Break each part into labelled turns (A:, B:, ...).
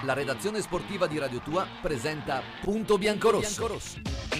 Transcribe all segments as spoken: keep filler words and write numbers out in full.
A: La redazione sportiva di Radio Tua presenta Punto Biancorosso.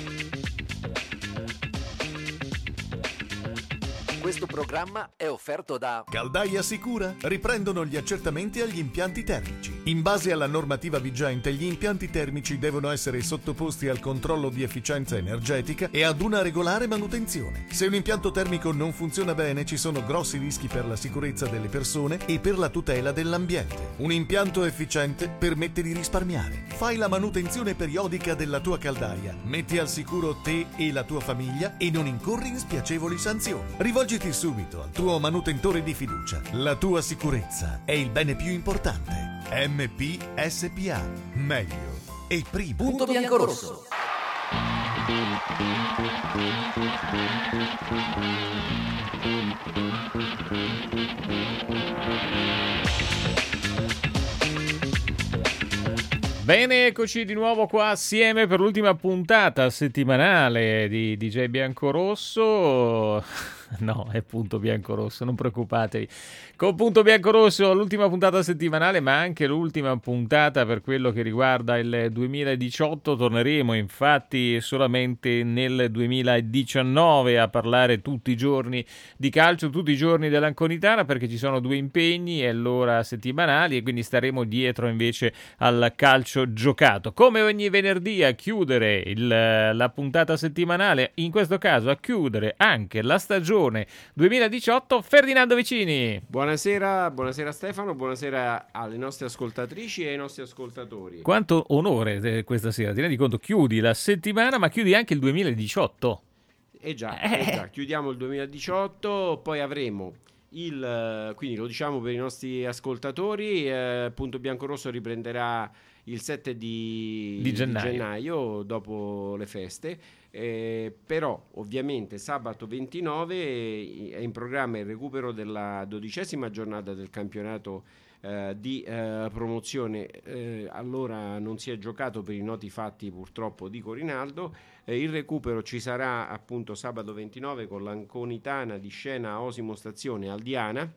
A: Questo programma è offerto da
B: Caldaia Sicura. Riprendono gli accertamenti agli impianti termici. In base alla normativa vigente, gli impianti termici devono essere sottoposti al controllo di efficienza energetica e ad una regolare manutenzione. Se un impianto termico non funziona bene, ci sono grossi rischi per la sicurezza delle persone e per la tutela dell'ambiente. Un impianto efficiente permette di risparmiare. Fai la manutenzione periodica della tua caldaia. Metti al sicuro te e la tua famiglia e non incorri in spiacevoli sanzioni. Rivolgiti subito al tuo manutentore di fiducia. La tua sicurezza è il bene più importante. M P S P A. Meglio e primo.
A: Punto Biancorosso.
C: Bene, eccoci di nuovo qua assieme per l'ultima puntata settimanale di D J Biancorosso. No, è Punto Biancorosso, non preoccupatevi. Con Punto Biancorosso l'ultima puntata settimanale, ma anche l'ultima puntata per quello che riguarda il duemiladiciotto. Torneremo infatti solamente nel duemiladiciannove a parlare tutti i giorni di calcio, tutti i giorni dell'Anconitana, perché ci sono due impegni e allora settimanali, e quindi staremo dietro invece al calcio giocato. Come ogni venerdì a chiudere il, la puntata settimanale, in questo caso a chiudere anche la stagione duemiladiciotto, Ferdinando Vicini.
D: Buonasera, buonasera Stefano, buonasera alle nostre ascoltatrici e ai nostri ascoltatori.
C: Quanto onore questa sera, ti rendi conto? Chiudi la settimana ma chiudi anche il duemiladiciotto.
D: Eh già, eh già, chiudiamo il duemiladiciotto, poi avremo il, quindi lo diciamo per i nostri ascoltatori, eh, Punto Biancorosso riprenderà il sette di,
C: di, gennaio.
D: di gennaio dopo le feste. Eh, però ovviamente sabato ventinove è in programma il recupero della dodicesima giornata del campionato eh, di eh, promozione. Eh, allora non si è giocato per i noti fatti purtroppo di Corinaldo. Eh, il recupero ci sarà appunto sabato ventinove con l'Anconitana di Scena Osimo Stazione Aldiana,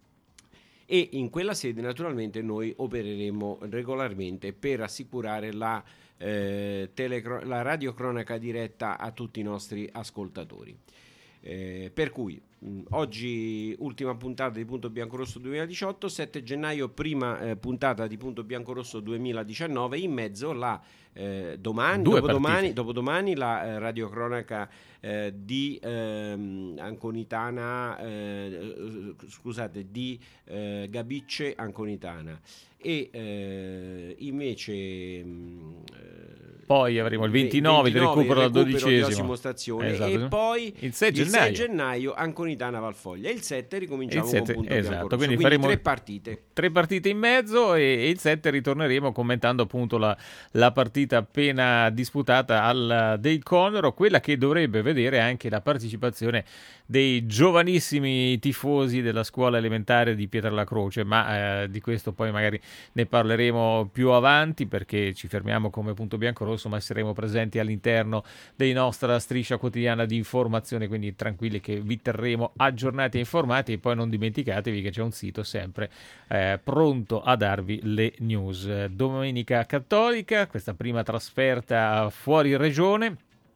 D: e in quella sede naturalmente noi opereremo regolarmente per assicurare la Eh, telecro- la radiocronaca diretta a tutti i nostri ascoltatori. Eh, per cui mh, oggi ultima puntata di Punto Biancorosso duemiladiciotto, sette gennaio prima eh, puntata di Punto Biancorosso duemiladiciannove, in mezzo la eh, domani, dopodomani, dopodomani la eh, radiocronaca eh, di ehm, Anconitana, eh, scusate, di eh, Gabicce Anconitana. E eh, invece mh,
C: poi avremo il ventinove, ventinove il recupero della dodicesima
D: stazione,
C: esatto.
D: E poi
C: il sei gennaio,
D: il sei gennaio Anconitana Valfoglia, il sette ricominciamo il sette, con Punto
C: esatto,
D: Biancorosso,
C: quindi,
D: quindi
C: faremo
D: tre partite
C: tre partite in mezzo, e, e il sette ritorneremo commentando appunto la, la partita appena disputata al Dale Conero, quella che dovrebbe vedere anche la partecipazione dei giovanissimi tifosi della scuola elementare di Pietralacroce, ma eh, di questo poi magari ne parleremo più avanti, perché ci fermiamo come Punto Biancorosso, ma saremo presenti all'interno dei nostra striscia quotidiana di informazione, quindi tranquilli che vi terremo aggiornati e informati. E poi non dimenticatevi che c'è un sito sempre eh, pronto a darvi le news. Domenica Cattolica, questa prima trasferta fuori regione,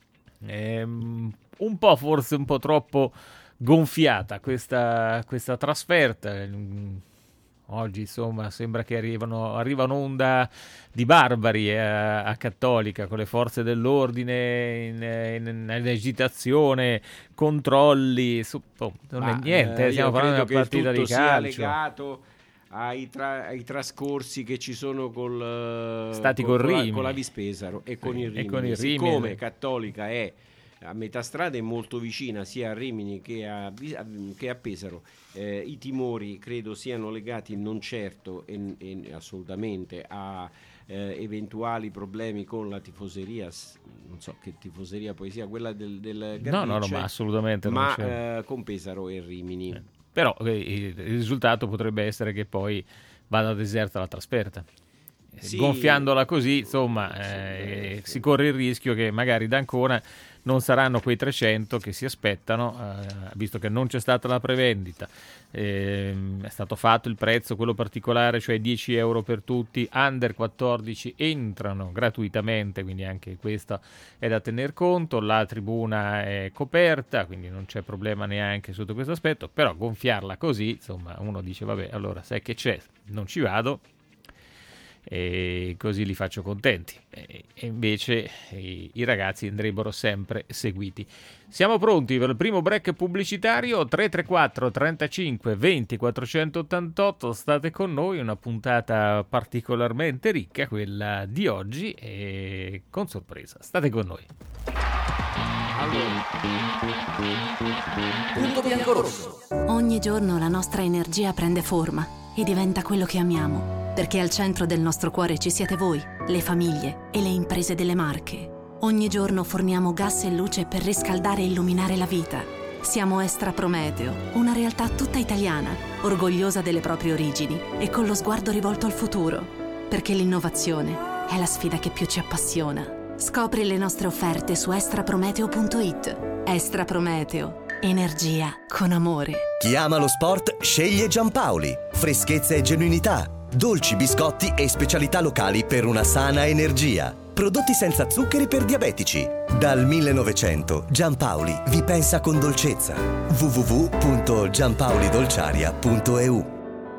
C: ehm, un po' forse un po' troppo gonfiata questa, questa trasferta. Oggi insomma sembra che arrivano, arriva un'onda di barbari eh, a Cattolica, con le forze dell'ordine in, in, in agitazione, controlli, su, oh, non Ma, è niente, eh, stiamo parlando di una partita di calcio.
D: Sia legato ai, tra, ai trascorsi che ci sono col,
C: Stati
D: col,
C: con,
D: con,
C: Rimini.
D: la, con la Vispesaro e con il Rimini.
C: E con il Rimini.
D: Siccome Cattolica è a metà strada, è molto vicina sia a Rimini che a, che a Pesaro, eh, i timori credo siano legati non certo e, e assolutamente a eh, eventuali problemi con la tifoseria, non so che tifoseria poi sia quella del, del Gabicce,
C: no, no, no, ma assolutamente
D: ma
C: non c'è.
D: Eh, con Pesaro e Rimini.
C: Eh. Però eh, il risultato potrebbe essere che poi vada deserta la trasferta.
D: Sì.
C: Gonfiandola così, insomma, eh, si corre il rischio che magari da Ancona non saranno quei trecento che si aspettano, eh, visto che non c'è stata la prevendita, eh, è stato fatto il prezzo, quello particolare, cioè dieci euro per tutti, under quattordici entrano gratuitamente, quindi anche questo è da tener conto, la tribuna è coperta, quindi non c'è problema neanche sotto questo aspetto, però gonfiarla così, insomma, uno dice vabbè, allora sai che c'è, non ci vado, e così li faccio contenti, e invece i, i ragazzi andrebbero sempre seguiti. Siamo pronti per il primo break pubblicitario. Tre tre quattro trentacinque venti quattrocentottantotto, state con noi, una puntata particolarmente ricca, quella di oggi, e con sorpresa state con noi.
A: Punto bianco-rosso.
E: Ogni giorno la nostra energia prende forma e diventa quello che amiamo, perché al centro del nostro cuore ci siete voi, le famiglie e le imprese delle Marche. Ogni giorno forniamo gas e luce per riscaldare e illuminare la vita. Siamo Estra Prometeo, una realtà tutta italiana, orgogliosa delle proprie origini e con lo sguardo rivolto al futuro, perché l'innovazione è la sfida che più ci appassiona. Scopri le nostre offerte su estraprometeo punto it. Estra Prometeo, energia con amore.
F: Chi ama lo sport sceglie Giampaoli. Freschezza e genuinità, dolci, biscotti e specialità locali per una sana energia. Prodotti senza zuccheri per diabetici. Dal millenovecento Giampaoli vi pensa con dolcezza. w w w punto giampaolidolciaria punto e u.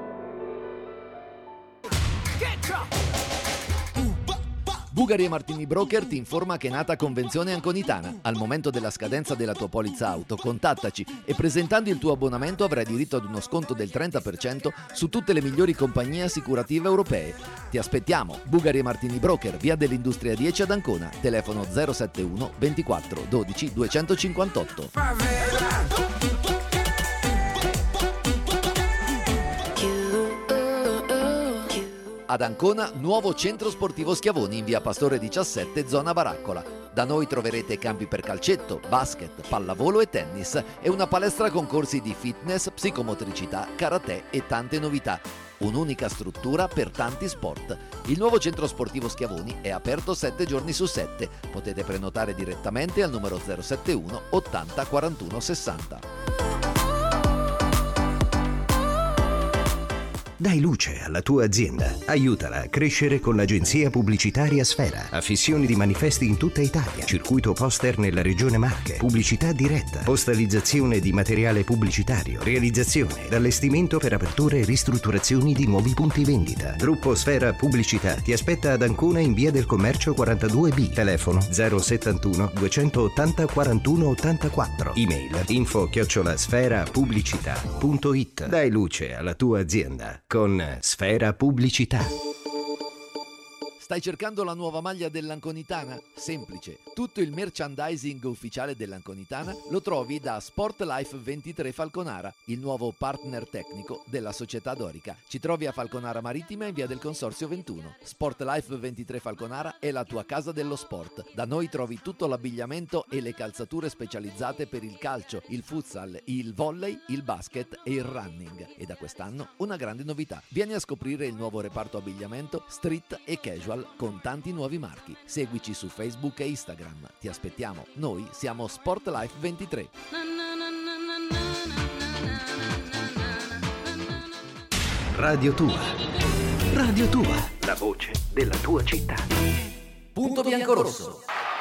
A: Bugari e Martini Broker ti informa che è nata convenzione anconitana. Al momento della scadenza della tua polizza auto, contattaci e presentando il tuo abbonamento avrai diritto ad uno sconto del trenta per cento su tutte le migliori compagnie assicurative europee. Ti aspettiamo. Bugari e Martini Broker, via dell'Industria dieci ad Ancona, telefono zero sette uno ventiquattro dodici duecentocinquantotto. Ad Ancona, nuovo centro sportivo Schiavoni in via Pastore diciassette, zona Baraccola. Da noi troverete campi per calcetto, basket, pallavolo e tennis e una palestra con corsi di fitness, psicomotricità, karate e tante novità. Un'unica struttura per tanti sport. Il nuovo centro sportivo Schiavoni è aperto sette giorni su sette. Potete prenotare direttamente al numero zero sette uno ottanta quarantuno sessanta.
G: Dai luce alla tua azienda. Aiutala a crescere con l'agenzia pubblicitaria Sfera. Affissioni di manifesti in tutta Italia. Circuito poster nella regione Marche. Pubblicità diretta. Postalizzazione di materiale pubblicitario. Realizzazione, allestimento per aperture e ristrutturazioni di nuovi punti vendita. Gruppo Sfera Pubblicità ti aspetta ad Ancona in via del Commercio quarantadue B. Telefono zero settantuno duecentottanta quarantuno ottantaquattro. Email info chiocciola sfera pubblicità punto it. Dai luce alla tua azienda con Sfera Pubblicità.
A: Stai cercando la nuova maglia dell'Anconitana? Semplice. Tutto il merchandising ufficiale dell'Anconitana lo trovi da Sportlife ventitré Falconara, il nuovo partner tecnico della società dorica. Ci trovi a Falconara Marittima in via del Consorzio ventuno. Sportlife ventitré Falconara è la tua casa dello sport. Da noi trovi tutto l'abbigliamento e le calzature specializzate per il calcio, il futsal, il volley, il basket e il running. E da quest'anno una grande novità. Vieni a scoprire il nuovo reparto abbigliamento street e casual con tanti nuovi marchi. Seguici su Facebook e Instagram. Ti aspettiamo. Noi siamo Sportlife ventitré.
G: Radio Tua. Radio Tua. La voce della tua città.
A: Punto bianco-rosso.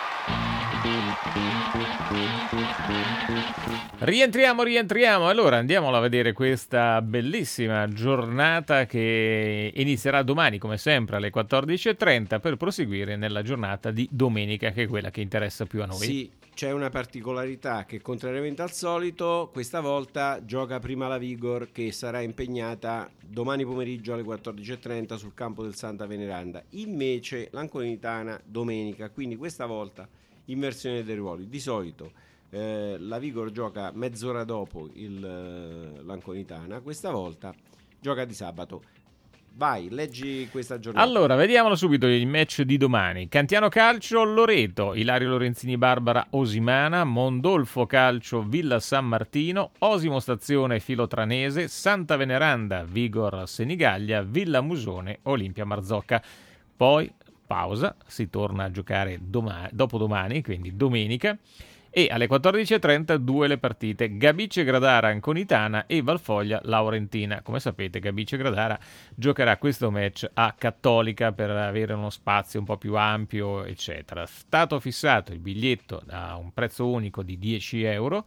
C: Rientriamo, rientriamo. Allora andiamola a vedere questa bellissima giornata che inizierà domani, come sempre, alle quattordici e trenta per proseguire nella giornata di domenica, che è quella che interessa più a noi.
D: Sì, c'è una particolarità che contrariamente al solito, questa volta gioca prima la Vigor, che sarà impegnata domani pomeriggio alle quattordici e trenta sul campo del Santa Veneranda. Invece l'Anconitana domenica, quindi questa volta inversione dei ruoli. Di solito eh, la Vigor gioca mezz'ora dopo il, eh, l'Anconitana, questa volta gioca di sabato. Vai, leggi questa giornata.
C: Allora, vediamolo subito il match di domani. Cantiano Calcio Loreto, Ilario Lorenzini Barbara Osimana, Mondolfo Calcio Villa San Martino, Osimo Stazione Filotranese, Santa Veneranda Vigor Senigallia, Villa Musone Olimpia Marzocca. poi pausa, si torna a giocare domani, dopodomani, quindi domenica, e alle quattordici e trenta due le partite: Gabice Gradara Anconitana e Valfoglia Laurentina. Come sapete, Gabice Gradara giocherà questo match a Cattolica per avere uno spazio un po' più ampio, eccetera. Stato fissato il biglietto a un prezzo unico di dieci euro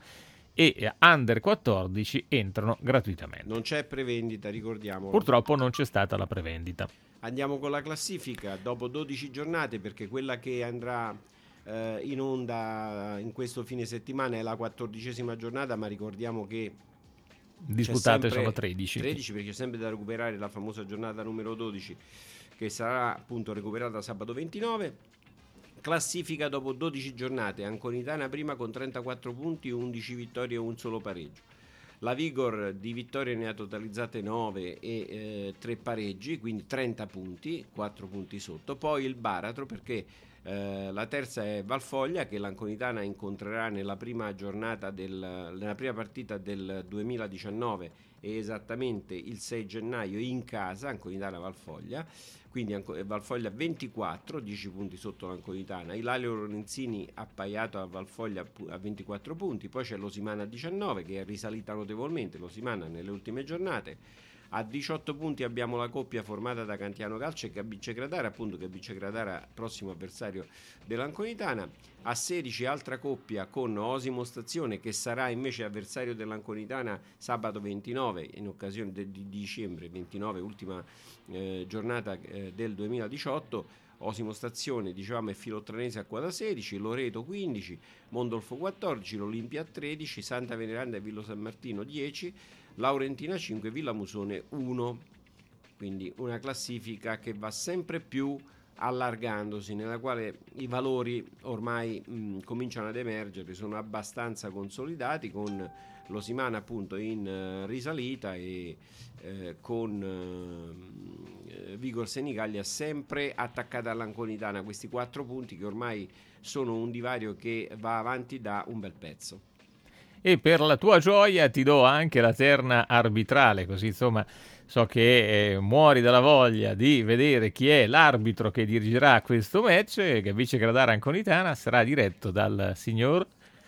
C: e under quattordici entrano gratuitamente.
D: Non c'è prevendita, ricordiamo.
C: Purtroppo non c'è stata la prevendita.
D: Andiamo con la classifica dopo dodici giornate, perché quella che andrà eh, in onda in questo fine settimana è la quattordicesima giornata, ma ricordiamo che
C: disputate sono tredici.
D: tredici, perché c'è sempre da recuperare la famosa giornata numero dodici, che sarà appunto recuperata sabato ventinove. Classifica dopo dodici giornate: Anconitana prima con trentaquattro punti, undici vittorie e un solo pareggio. La Vigor di vittorie ne ha totalizzate nove e eh, tre pareggi, quindi trenta punti, quattro punti sotto. Poi il baratro, perché eh, la terza è Valfoglia, che l'Anconitana incontrerà nella prima giornata del, nella prima partita del duemiladiciannove, e esattamente il sei gennaio in casa, Anconitana Valfoglia. Quindi Valfoglia ventiquattro, dieci punti sotto l'Anconitana. Ilario Lorenzini appaiato a Valfoglia a ventiquattro punti. Poi c'è l'Osimana a diciannove, che è risalita notevolmente l'Osimana nelle ultime giornate. A diciotto punti abbiamo la coppia formata da Cantiano Calcio e Gabice Gradara, appunto Gabice Gradara prossimo avversario dell'Anconitana. A sedici altra coppia con Osimo Stazione, che sarà invece avversario dell'Anconitana sabato ventinove, in occasione de- di dicembre ventinove, ultima eh, giornata eh, del duemiladiciotto. Osimo Stazione, dicevamo, è Filottranese a quota sedici, Loreto quindici, Mondolfo quattordici, l'Olimpia tredici, Santa Veneranda e Villo San Martino dieci, Laurentina cinque, Villa Musone uno. Quindi una classifica che va sempre più allargandosi, nella quale i valori ormai mh, cominciano ad emergere, sono abbastanza consolidati, con l'Osimana appunto in uh, risalita e eh, con uh, Vigor Senigallia sempre attaccata all'Anconitana, questi quattro punti che ormai sono un divario che va avanti da un bel pezzo.
C: E per la tua gioia ti do anche la terna arbitrale, così insomma so che eh, muori dalla voglia di vedere chi è l'arbitro che dirigerà questo match. Gabice Gradara Anconitana sarà diretto dal signor,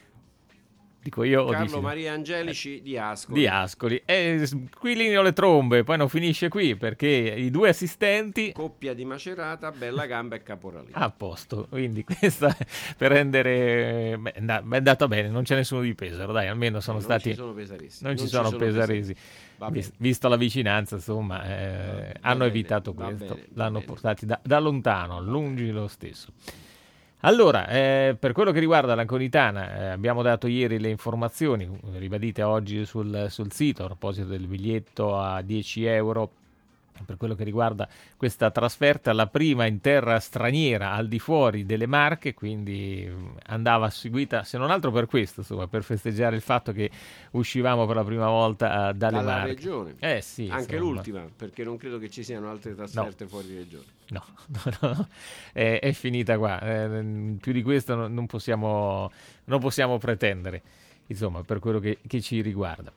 C: dico io,
D: Carlo
C: dici,
D: Maria Angelici eh, di Ascoli.
C: Di Ascoli. E qui lineo le trombe, poi non finisce qui, perché i due assistenti...
D: Coppia di Macerata, Bella Gamba e Caporali.
C: A posto, quindi questa per rendere... Beh, è andata bene, non c'è nessuno di Pesaro, dai, almeno sono
D: non
C: stati...
D: Ci sono pesaresi.
C: Non, non ci sono, sono pesaresi. pesaresi. Visto la vicinanza, insomma, eh, va, hanno va evitato bene, questo. Bene, l'hanno portati da, da lontano, lungi lo stesso. Allora, eh, per quello che riguarda l'Anconitana, eh, abbiamo dato ieri le informazioni, ribadite oggi sul, sul sito, a proposito del biglietto a dieci euro, per quello che riguarda questa trasferta, la prima in terra straniera al di fuori delle Marche, quindi andava seguita, se non altro per questo, insomma, per festeggiare il fatto che uscivamo per la prima volta uh, dalle
D: Dalla
C: Marche.
D: regione.
C: Eh sì,
D: anche
C: insomma.
D: L'ultima, perché non credo che ci siano altre trasferte
C: no.
D: fuori regione.
C: No, no, no, no. È, è finita qua, eh, più di questo non, non, possiamo, non possiamo pretendere, insomma, per quello che, che ci riguarda.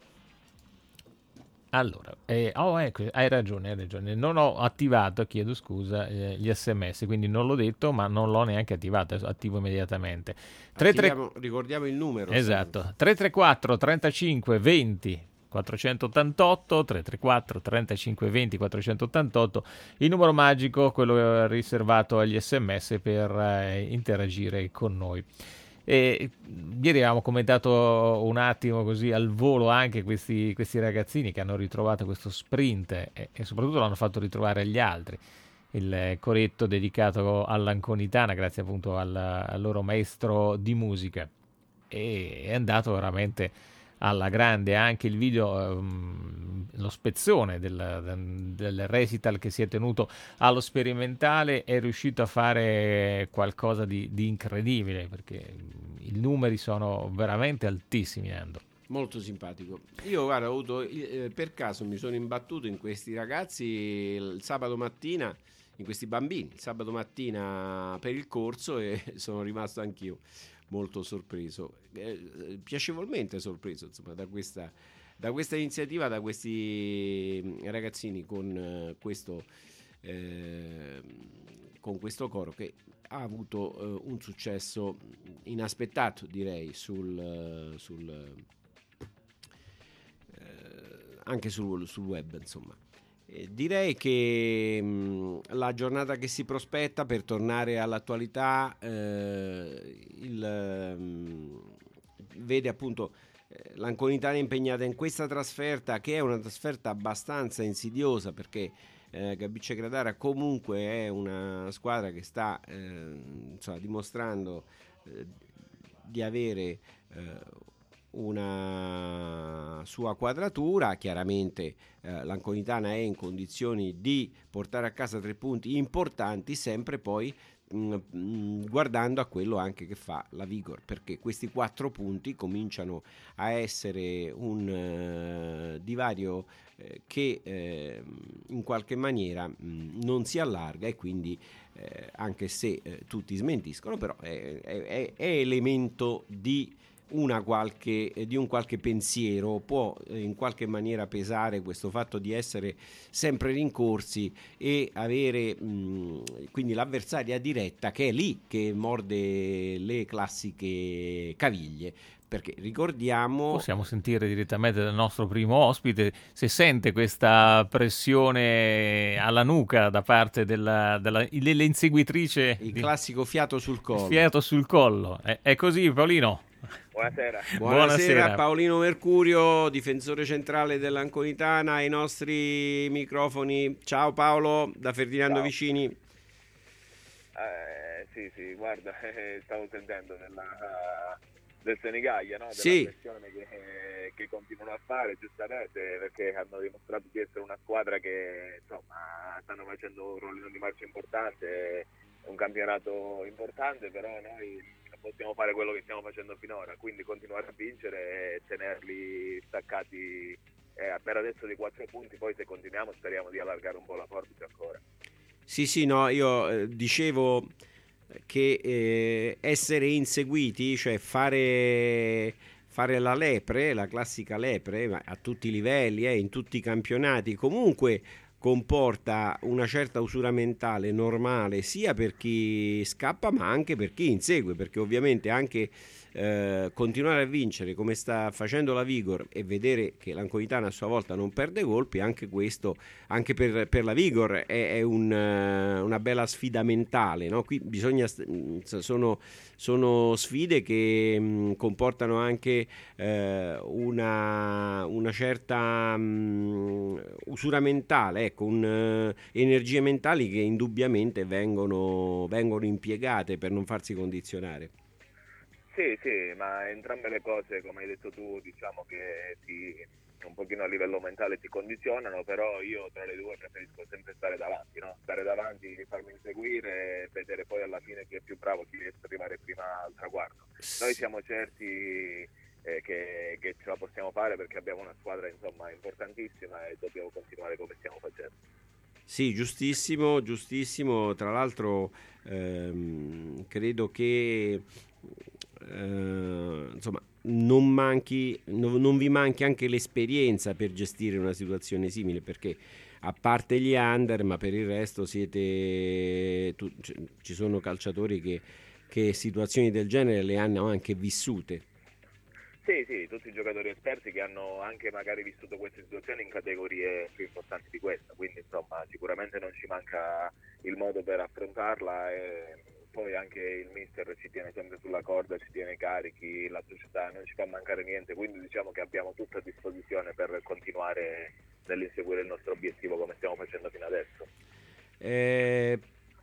C: Allora, eh, oh, ecco, hai ragione, hai ragione. Non ho attivato, chiedo scusa, eh, gli sms, quindi non l'ho detto, ma non l'ho neanche attivato, attivo immediatamente.
D: Attiviamo, ricordiamo il numero.
C: Esatto, tre tre quattro trentacinque venti quattrocentottantotto, tre tre quattro trentacinque venti quattrocentottantotto, il numero magico, quello riservato agli sms per eh, interagire con noi. E ieri avevamo commentato un attimo così al volo anche questi, questi ragazzini che hanno ritrovato questo sprint e, e soprattutto l'hanno fatto ritrovare agli altri, il coretto dedicato all'Anconitana grazie appunto al, al loro maestro di musica, e è andato veramente alla grande. Anche il video, um, lo spezzone del, del recital che si è tenuto allo Sperimentale, è riuscito a fare qualcosa di, di incredibile, perché i numeri sono veramente altissimi, Ando.
D: Molto simpatico. Io guarda, ho avuto, eh, per caso mi sono imbattuto in questi ragazzi il sabato mattina, in questi bambini, il sabato mattina per il corso, e sono rimasto anch'io molto sorpreso, eh, piacevolmente sorpreso, insomma, da questa, da questa iniziativa, da questi ragazzini con eh, questo eh, con questo coro che ha avuto eh, un successo inaspettato, direi, sul, sul eh, anche sul, sul web, insomma. Eh, direi che mh, la giornata che si prospetta, per tornare all'attualità, eh, il, mh, vede appunto eh, l'Anconitana impegnata in questa trasferta, che è una trasferta abbastanza insidiosa, perché Eh, Gabice Gradara comunque è una squadra che sta eh, insomma, dimostrando eh, di avere eh, una sua quadratura. Chiaramente eh, l'Anconitana è in condizioni di portare a casa tre punti importanti, sempre poi mh, mh, guardando a quello anche che fa la Vigor, perché questi quattro punti cominciano a essere un uh, divario che eh, in qualche maniera mh, non si allarga, e quindi eh, anche se eh, tutti smentiscono, però è, è, è elemento di una qualche di un qualche pensiero, può eh, in qualche maniera pesare questo fatto di essere sempre rincorsi e avere mh, quindi l'avversaria diretta, che è lì che morde le classiche caviglie. Perché ricordiamo,
C: possiamo sentire direttamente dal nostro primo ospite se sente questa pressione alla nuca da parte della, della, dell'inseguitrice,
D: il
C: di,
D: classico fiato sul collo.
C: Fiato sul collo. È, è così, Paolino?
H: Buonasera.
D: Buonasera.
C: Buonasera,
D: Paolino Mercurio, difensore centrale dell'Anconitana, ai nostri microfoni. Ciao Paolo, da Ferdinando
H: Ciao.
D: Vicini.
H: Eh, sì, sì, guarda, eh, stavo sentendo della, del Senigallia, no? Della
D: Sì.
H: pressione che, eh, che continuano a fare, giustamente, perché hanno dimostrato di essere una squadra che insomma stanno facendo un rollino di marcia importante, è un campionato importante, però noi possiamo fare quello che stiamo facendo finora, quindi continuare a vincere e tenerli staccati eh, per adesso di quattro punti, poi se continuiamo speriamo di allargare un po' la forbice ancora.
D: Sì, sì, no, io eh, dicevo che eh, essere inseguiti, cioè fare, fare la lepre, la classica lepre, ma a tutti i livelli, eh, in tutti i campionati, comunque comporta una certa usura mentale normale sia per chi scappa ma anche per chi insegue, perché ovviamente anche eh, continuare a vincere come sta facendo la Vigor e vedere che l'Anconitana a sua volta non perde colpi, anche questo, anche per, per la Vigor è, è un, una bella sfida mentale, no? Qui bisogna, sono, sono sfide che mh, comportano anche eh, una, una certa mh, usura mentale, ecco, un, uh, energie mentali che indubbiamente vengono, vengono impiegate per non farsi condizionare.
H: Sì, sì, ma entrambe le cose, come hai detto tu, diciamo che ti, un pochino a livello mentale ti condizionano, però io tra le due preferisco sempre stare davanti, no? Stare davanti, farmi inseguire e vedere poi alla fine chi è più bravo, chi riesce ad arrivare prima al traguardo. Noi siamo certi eh, che, che ce la possiamo fare, perché abbiamo una squadra insomma importantissima e dobbiamo continuare come stiamo facendo.
D: Sì, giustissimo, giustissimo. Tra l'altro ehm, credo che eh, insomma non manchi, no, non vi manchi anche l'esperienza per gestire una situazione simile, perché a parte gli under, ma per il resto siete tu, c- ci sono calciatori che, che situazioni del genere le hanno anche vissute.
H: Sì, sì, tutti i giocatori esperti che hanno anche magari vissuto queste situazioni in categorie più importanti di questa, quindi insomma sicuramente non ci manca il modo per affrontarla, e poi anche il mister ci tiene sempre sulla corda, ci tiene carichi, la società, non ci fa mancare niente, quindi diciamo che abbiamo tutto a disposizione per continuare nell'inseguire il nostro obiettivo come stiamo facendo fino adesso.
D: Eh...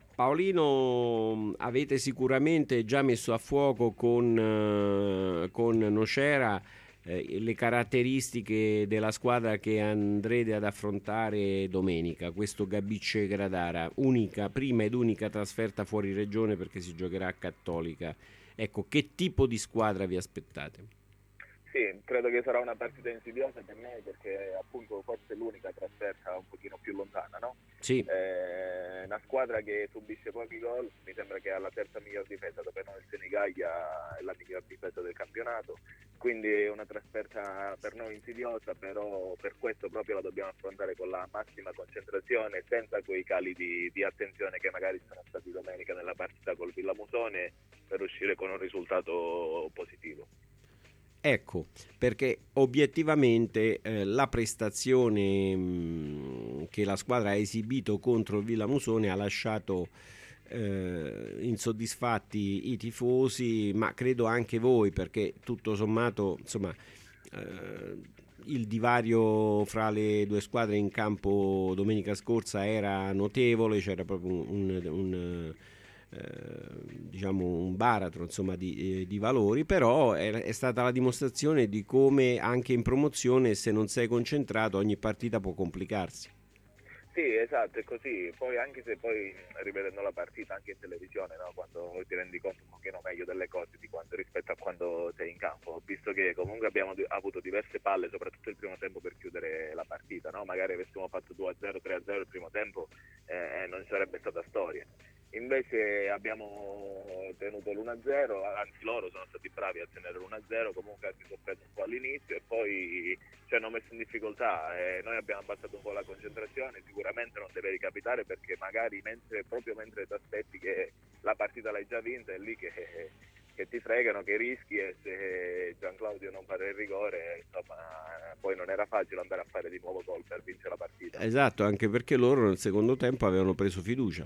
D: Paolino, avete sicuramente già messo a fuoco con, uh, con Nocera eh, le caratteristiche della squadra che andrete ad affrontare domenica, questo Gabice Gradara, unica, prima ed unica trasferta fuori regione perché si giocherà a Cattolica. Ecco, che tipo di squadra vi aspettate?
H: Sì, credo che sarà una partita insidiosa per noi, perché appunto forse è l'unica trasferta un pochino più lontana, no?
D: Sì.
H: Eh, una squadra che subisce pochi gol, mi sembra che ha la terza miglior difesa, dopo noi il Senigallia è la miglior difesa del campionato, quindi è una trasferta per noi insidiosa, però per questo proprio la dobbiamo affrontare con la massima concentrazione, senza quei cali di, di attenzione che magari sono stati domenica nella partita col Villamusone, per uscire con un risultato positivo.
D: Ecco, perché obiettivamente eh, la prestazione mh, che la squadra ha esibito contro il Villamusone ha lasciato eh, insoddisfatti i tifosi, ma credo anche voi, perché tutto sommato, insomma, eh, il divario fra le due squadre in campo domenica scorsa era notevole, c'era proprio un, un, un Eh, diciamo un baratro, insomma, di, eh, di valori, però è, è stata la dimostrazione di come anche in promozione, se non sei concentrato, ogni partita può complicarsi.
H: Sì, esatto, è così. Poi anche se poi rivedendo la partita anche in televisione, no, quando ti rendi conto un pochino meglio delle cose di quando, rispetto a quando sei in campo, ho visto che comunque abbiamo di- avuto diverse palle, soprattutto il primo tempo, per chiudere la partita, no? Magari avessimo fatto due a zero, tre a zero il primo tempo, eh, non sarebbe stata storia. Invece abbiamo tenuto l'uno a zero, anzi loro sono stati bravi a tenere l'uno a zero, comunque hanno sofferto un po' all'inizio e poi ci hanno messo in difficoltà, e noi abbiamo abbassato un po' la concentrazione. Sicuramente non deve ricapitare, perché magari mentre, proprio mentre ti aspetti che la partita l'hai già vinta, è lì che, che ti fregano, che rischi, e se Gianclaudio non fa il rigore, insomma, poi non era facile andare a fare di nuovo gol per vincere la partita.
D: Esatto, anche perché loro nel secondo tempo avevano preso fiducia.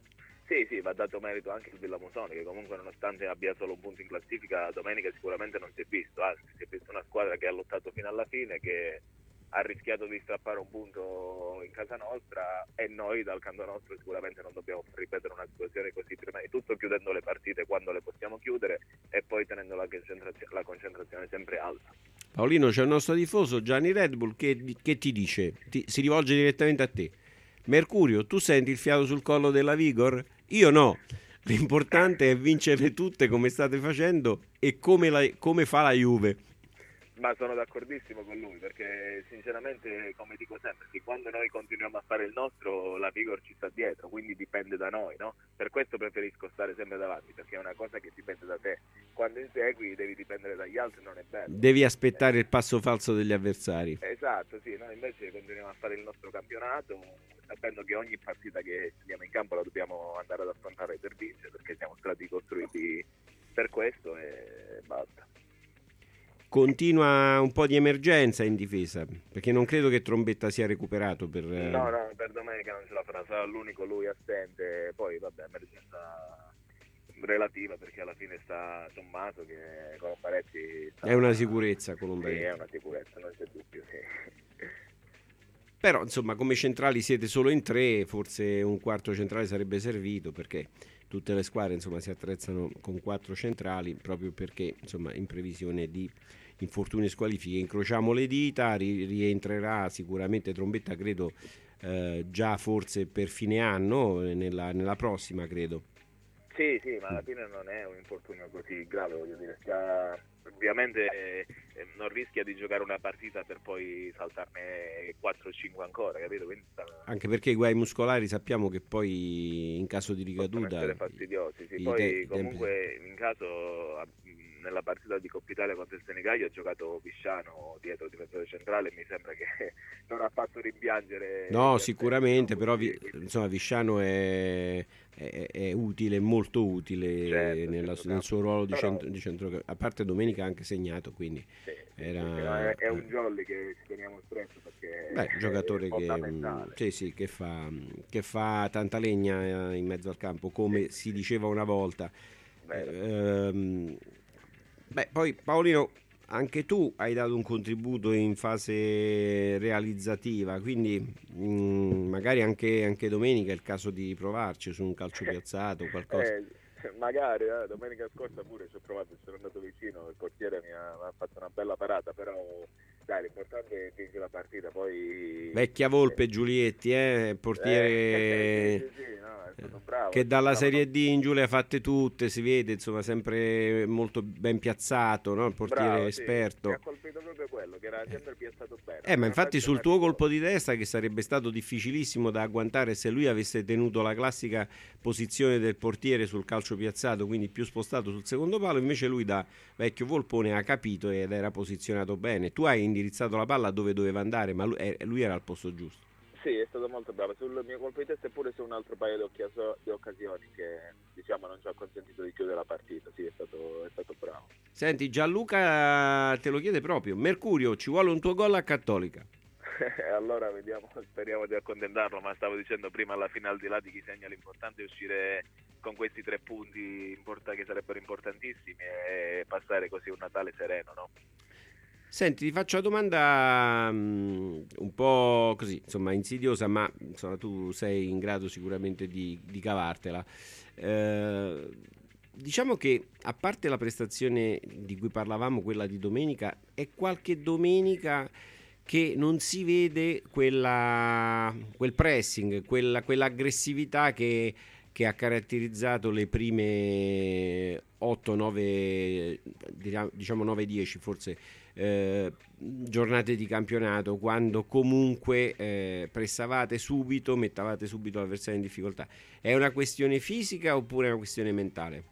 H: Sì, sì, va dato merito anche al Villamusone, che comunque nonostante abbia solo un punto in classifica, domenica sicuramente non si è visto, anzi si è visto una squadra che ha lottato fino alla fine, che ha rischiato di strappare un punto in casa nostra, e noi dal canto nostro sicuramente non dobbiamo ripetere una situazione così, prima di tutto chiudendo le partite quando le possiamo chiudere e poi tenendo la concentrazione, la concentrazione sempre alta.
D: Paolino, c'è il nostro tifoso Gianni Red Bull che, che ti dice, ti, si rivolge direttamente a te. Mercurio, tu senti il fiato sul collo della Vigor? Io no. L'importante è vincere tutte come state facendo e come, la, come fa la Juve.
H: Ma sono d'accordissimo con lui, perché sinceramente, come dico sempre, che quando noi continuiamo a fare il nostro, la Vigor ci sta dietro, quindi dipende da noi, no? Per questo preferisco stare sempre davanti, perché è una cosa che dipende da te. Quando insegui devi dipendere dagli altri, non è bello.
D: Devi aspettare eh. il passo falso degli avversari.
H: Esatto, sì, noi invece continuiamo a fare il nostro campionato, sapendo che ogni partita che andiamo in campo la dobbiamo andare ad affrontare per vincere, perché siamo stati costruiti per questo e basta.
D: Continua un po' di emergenza in difesa, perché non credo che Trombetta sia recuperato per...
H: No, no, per domenica non ce la farà, sarà l'unico lui assente, poi vabbè, emergenza relativa, perché alla fine sta Tommaso che Colombaretti sta...
D: È una sicurezza Colombaretti.
H: Sì, è una sicurezza, non c'è dubbio, sì.
D: Però insomma, come centrali siete solo in tre, forse un quarto centrale sarebbe servito, perché tutte le squadre insomma si attrezzano con quattro centrali, proprio perché insomma in previsione di infortuni e squalifiche. Incrociamo le dita, ri- rientrerà sicuramente Trombetta, credo eh, già forse per fine anno, nella, nella prossima credo.
H: Sì, sì, ma alla fine non è un infortunio così grave, voglio dire, sta... ovviamente eh, non rischia di giocare una partita per poi saltarne quattro o cinque ancora, capito? Quindi sta...
D: Anche perché i guai muscolari sappiamo che poi in caso di ricaduta...
H: possono essere fastidiosi, sì.
D: i
H: Poi
D: te-
H: comunque in caso... nella partita di Coppa Italia contro il Senigallia ha giocato Pisciano dietro difensore centrale, e mi sembra che non ha fatto rimpiangere.
D: No, sicuramente, però vi, insomma Visciano è, è, è utile, molto utile,
H: certo,
D: nella,
H: certo,
D: nel suo ruolo di,
H: però,
D: centro, di centro, a parte domenica ha anche segnato, quindi
H: sì,
D: era,
H: è, è un jolly che ci teniamo stretto, perché
D: beh, un giocatore
H: che,
D: sì, sì, che, fa, che fa tanta legna in mezzo al campo, come sì. si diceva una volta. Ehm, Beh, poi Paolino, anche tu hai dato un contributo in fase realizzativa, quindi mh, magari anche, anche domenica è il caso di provarci su un calcio piazzato o qualcosa.
H: Eh, magari, eh, domenica scorsa pure ci ho provato, ci sono andato vicino, il portiere mi ha, mi ha fatto una bella parata, però dai, l'importante è vincere la partita, poi...
D: Vecchia Volpe, Giulietti, eh, portiere...
H: Eh, sì, sì, no, è stato bravo,
D: che dalla
H: bravo,
D: Serie
H: no?
D: D in giù le ha fatte tutte, si vede, insomma, sempre molto ben piazzato, no? Il portiere
H: bravo,
D: esperto.
H: Sì. Mi ha colpito proprio quello, che era era sempre piazzato bene.
D: Eh, ma infatti sul tuo
H: merito.
D: colpo di testa, che sarebbe stato difficilissimo da agguantare se lui avesse tenuto la classica posizione del portiere sul calcio piazzato, quindi più spostato sul secondo palo, invece lui da vecchio volpone ha capito ed era posizionato bene. Tu hai indirizzato la palla dove doveva andare, ma lui, eh, lui era al posto giusto.
H: Sì, è stato molto bravo sul mio colpo di testa e pure su un altro paio di, occhia- di occasioni che diciamo non ci ha consentito di chiudere la partita. Sì, è stato, è stato bravo.
D: Senti, Gianluca te lo chiede proprio. Mercurio, ci vuole un tuo gol a Cattolica.
H: Allora vediamo, speriamo di accontentarlo, ma stavo dicendo prima, alla fine, al di là di chi segna, l'importante è uscire con questi tre punti importa- che sarebbero importantissimi e passare così un Natale sereno, no?
D: Senti, ti faccio una domanda um, un po' così, insomma, insidiosa, ma insomma, tu sei in grado sicuramente di, di cavartela. Eh, diciamo che, a parte la prestazione di cui parlavamo, quella di domenica, è qualche domenica che non si vede quella, quel pressing, quella, quell'aggressività che, che ha caratterizzato le prime otto nove, diciamo nove dieci forse, eh, giornate di campionato, quando comunque eh, pressavate subito, mettavate subito l'avversario in difficoltà. È una questione fisica oppure è una questione mentale?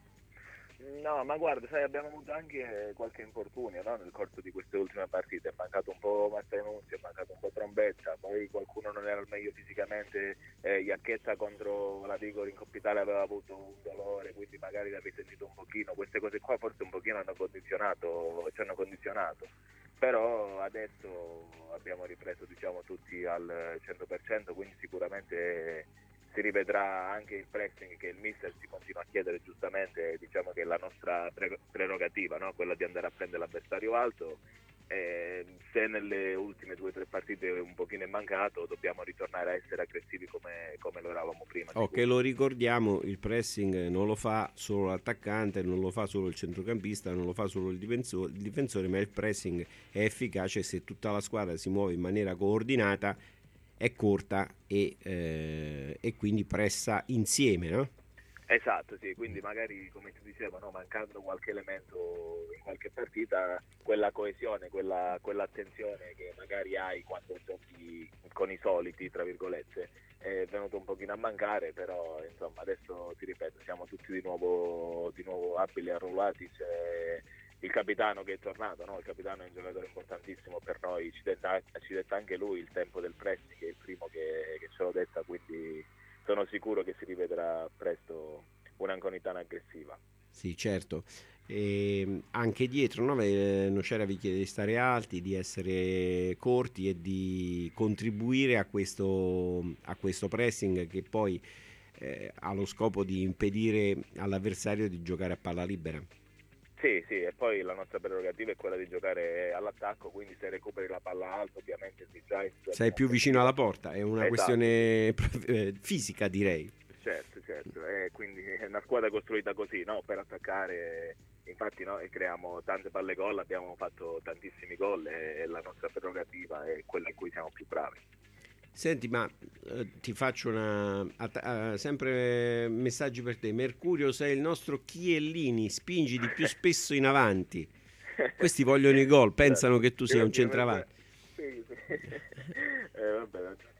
H: No, ma guarda, sai, abbiamo avuto anche qualche infortunio, no? Nel corso di queste ultime partite. È mancato un po' Martinuzzi, è mancato un po' Trombetta, poi qualcuno non era al meglio fisicamente, eh, Iacchetta contro la Vigor in Coppa Italia aveva avuto un dolore, quindi magari l'avete sentito un pochino. Queste cose qua forse un pochino hanno condizionato, ci hanno condizionato. Però adesso abbiamo ripreso, diciamo, tutti al cento per cento, quindi sicuramente si rivedrà anche il pressing che il mister si continua a chiedere giustamente, diciamo che è la nostra pre- prerogativa, no? Quella di andare a prendere l'avversario alto. Eh, se nelle ultime due o tre partite un pochino è mancato, dobbiamo ritornare a essere aggressivi come, come lo eravamo prima.
D: Oh, che lo ricordiamo, il pressing non lo fa solo l'attaccante, non lo fa solo il centrocampista, non lo fa solo il difensore, il difensore, ma il pressing è efficace se tutta la squadra si muove in maniera coordinata, è corta e, eh, e quindi pressa insieme, no?
H: Esatto, sì, quindi magari, come ti dicevo, no, mancando qualche elemento in qualche partita, quella coesione, quella, quell'attenzione che magari hai quando giochi con i soliti, tra virgolette, è venuto un pochino a mancare, però insomma adesso ti ripeto, siamo tutti di nuovo, di nuovo abili, arruolati, c'è il capitano che è tornato, no? Il capitano è un giocatore importantissimo per noi, ci detta, ci detta anche lui il tempo del pressing, che è il primo che, che ce l'ho detta, quindi sono sicuro che si rivedrà presto un'Anconitana aggressiva.
D: Sì, certo. E anche dietro, no? Nocera vi chiede di stare alti, di essere corti e di contribuire a questo, a questo pressing che poi eh, ha lo scopo di impedire all'avversario di giocare a palla libera.
H: Sì, sì, e poi la nostra prerogativa è quella di giocare all'attacco, quindi se recuperi la palla alta ovviamente si già
D: sei più vicino alla porta, è una
H: esatto.
D: questione fisica, direi.
H: Certo, certo, e quindi è una squadra costruita così, no? Per attaccare, infatti noi creiamo tante palle gol, abbiamo fatto tantissimi gol e la nostra prerogativa è quella in cui siamo più bravi.
D: Senti, ma eh, ti faccio una uh, sempre messaggi per te. Mercurio, sei il nostro Chiellini, spingi di più spesso in avanti. Questi vogliono i gol, pensano che tu sia un centravanti.
H: Sì, sì. eh, vabbè,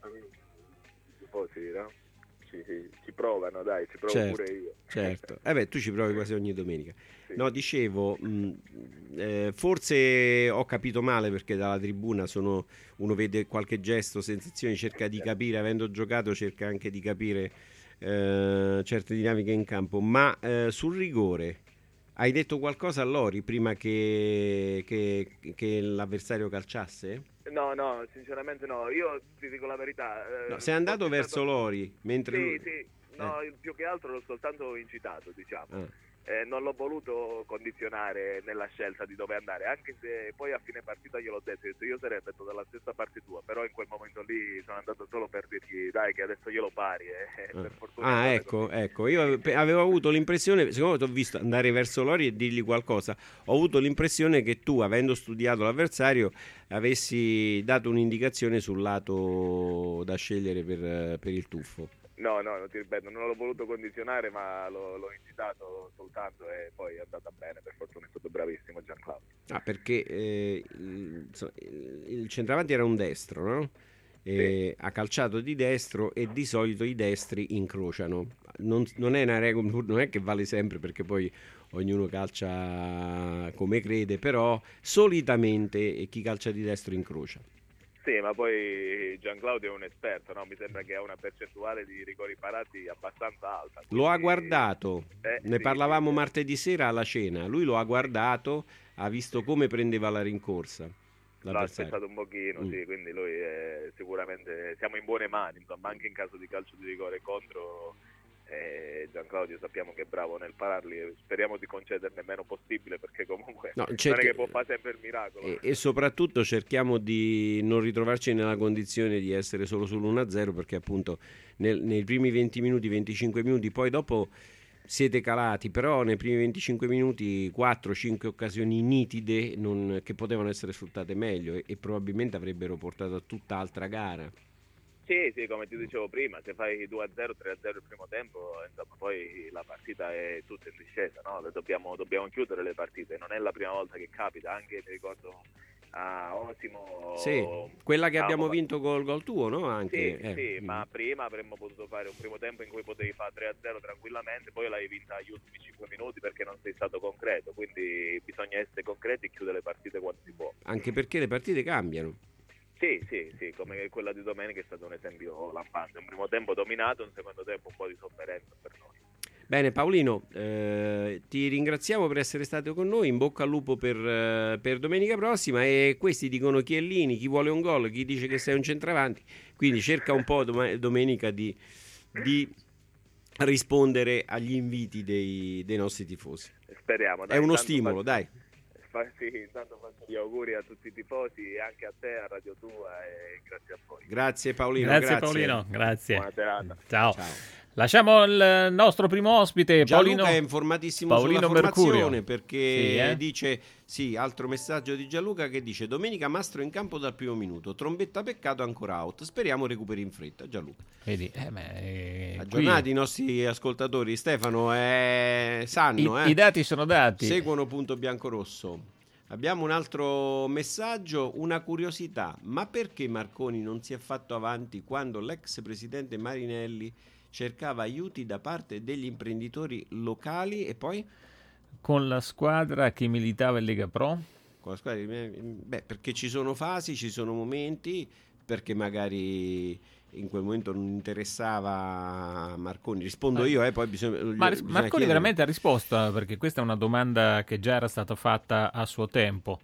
H: si può, sì, no? Ci, ci, ci provano, dai, ci provo
D: certo,
H: pure io.
D: Certo, eh beh, tu ci provi quasi ogni domenica.
H: Sì.
D: No, dicevo, mh, eh, forse ho capito male, perché dalla tribuna sono, uno vede qualche gesto, sensazioni, cerca di capire, avendo giocato cerca anche di capire eh, certe dinamiche in campo, ma eh, sul rigore hai detto qualcosa a Lori prima che, che, che l'avversario calciasse?
H: No, no, sinceramente no, io ti dico la verità. Eh,
D: no, sei andato verso stato... Lori mentre
H: sì,
D: lui...
H: sì, no, eh. più che altro l'ho soltanto incitato, diciamo.
D: Ah.
H: Eh, non l'ho voluto condizionare nella scelta di dove andare, anche se poi a fine partita gliel'ho detto, detto io sarei andato dalla stessa parte tua, però in quel momento lì sono andato solo per dirgli dai che adesso glielo pari eh,
D: ah.
H: per fortuna.
D: Ah, ecco, così. ecco, io avevo avuto l'impressione, secondo me ti ho visto andare verso Lori e dirgli qualcosa, ho avuto l'impressione che tu, avendo studiato l'avversario, avessi dato un'indicazione sul lato da scegliere per, per il tuffo.
H: No, no, non ti ripeto, non l'ho voluto condizionare, ma l'ho, l'ho incitato soltanto e poi è andata bene, per fortuna è stato bravissimo Gianclaudio.
D: Ah, perché eh, il, il centravanti era un destro, no? E
H: Sì.
D: Ha calciato di destro e di solito i destri incrociano. Non, non è una regola, non è che vale sempre perché poi ognuno calcia come crede, però solitamente chi calcia di destro incrocia.
H: Sì, ma poi Gianclaudio è un esperto, no? Mi sembra che ha una percentuale di rigori parati abbastanza alta. Quindi...
D: Lo ha guardato,
H: eh,
D: ne
H: sì,
D: parlavamo
H: sì,
D: martedì sera alla cena, lui lo ha guardato, ha visto come prendeva la rincorsa.
H: L'ha aspettato un pochino,
D: mm.
H: sì, quindi lui è sicuramente, siamo in buone mani, insomma, anche in caso di calcio di rigore contro... Eh, Gianclaudio sappiamo che è bravo nel pararli, speriamo di concederne il meno possibile perché comunque
D: no,
H: non
D: cerchi...
H: è che può fare sempre il miracolo.
D: E, e soprattutto cerchiamo di non ritrovarci nella condizione di essere solo sull'uno a zero perché appunto nel, nei primi venti minuti, venticinque minuti, poi dopo siete calati, però nei primi venticinque minuti quattro cinque occasioni nitide non, che potevano essere sfruttate meglio e, e probabilmente avrebbero portato a tutt'altra gara.
H: Sì, sì, come ti dicevo prima, se fai due a zero, tre a zero il primo tempo, insomma, poi la partita è tutta in discesa, no? Dobbiamo, dobbiamo chiudere le partite, non è la prima volta che capita, anche mi ricordo a Osimo...
D: Sì, quella che abbiamo
H: no,
D: vinto col gol tuo, no? Anche,
H: sì,
D: eh.
H: sì, ma prima avremmo potuto fare un primo tempo in cui potevi fare tre a zero tranquillamente, poi l'hai vinta agli ultimi cinque minuti perché non sei stato concreto, quindi bisogna essere concreti e chiudere le partite quando si può.
D: Anche perché le partite cambiano.
H: Sì, sì, sì, come quella di domenica è stato un esempio lampante, un primo tempo dominato, un secondo tempo un po' di sofferenza per noi.
D: Bene Paolino, eh, ti ringraziamo per essere stato con noi, in bocca al lupo per, eh, per domenica prossima e questi dicono Chiellini, chi vuole un gol, chi dice che sei un centravanti, quindi cerca un po' dom- domenica di, di rispondere agli inviti dei, dei nostri tifosi.
H: Speriamo. Dai,
D: è uno
H: intanto
D: stimolo,
H: faccio,
D: dai.
H: Fa, sì, intanto faccio gli auguri a tutti i tifosi e anche a te, a Radio Tua e grazie a voi.
D: Grazie Paolino.
C: Grazie,
D: grazie.
C: Paolino, grazie.
H: Buona serata.
C: Ciao.
D: Ciao.
C: Lasciamo il nostro primo ospite,
D: Gianluca
C: Paolino.
D: è informatissimo
C: Paolino
D: sulla formazione
C: Mercurio.
D: perché
C: Sì, eh?
D: dice sì, altro messaggio di Gianluca che dice domenica Mastro in campo dal primo minuto, Trombetta peccato ancora out, speriamo recuperi in fretta. Gianluca,
C: vedi, eh, ma, eh,
D: aggiornati
C: qui...
D: i nostri ascoltatori, Stefano, eh, sanno
C: I,
D: eh?
C: i dati sono dati.
D: Seguono punto bianco-rosso. Abbiamo un altro messaggio, una curiosità, ma perché Marconi non si è fatto avanti quando l'ex presidente Marinelli cercava aiuti da parte degli imprenditori locali e poi?
C: Con la squadra che militava in Lega Pro?
D: Con la squadra, beh, perché ci sono fasi, ci sono momenti, perché magari in quel momento non interessava Marconi. Rispondo io, eh, poi bisogna,
C: Ma
D: bisogna
C: Marconi
D: chiedere.
C: veramente ha risposto, perché questa è una domanda che già era stata fatta a suo tempo.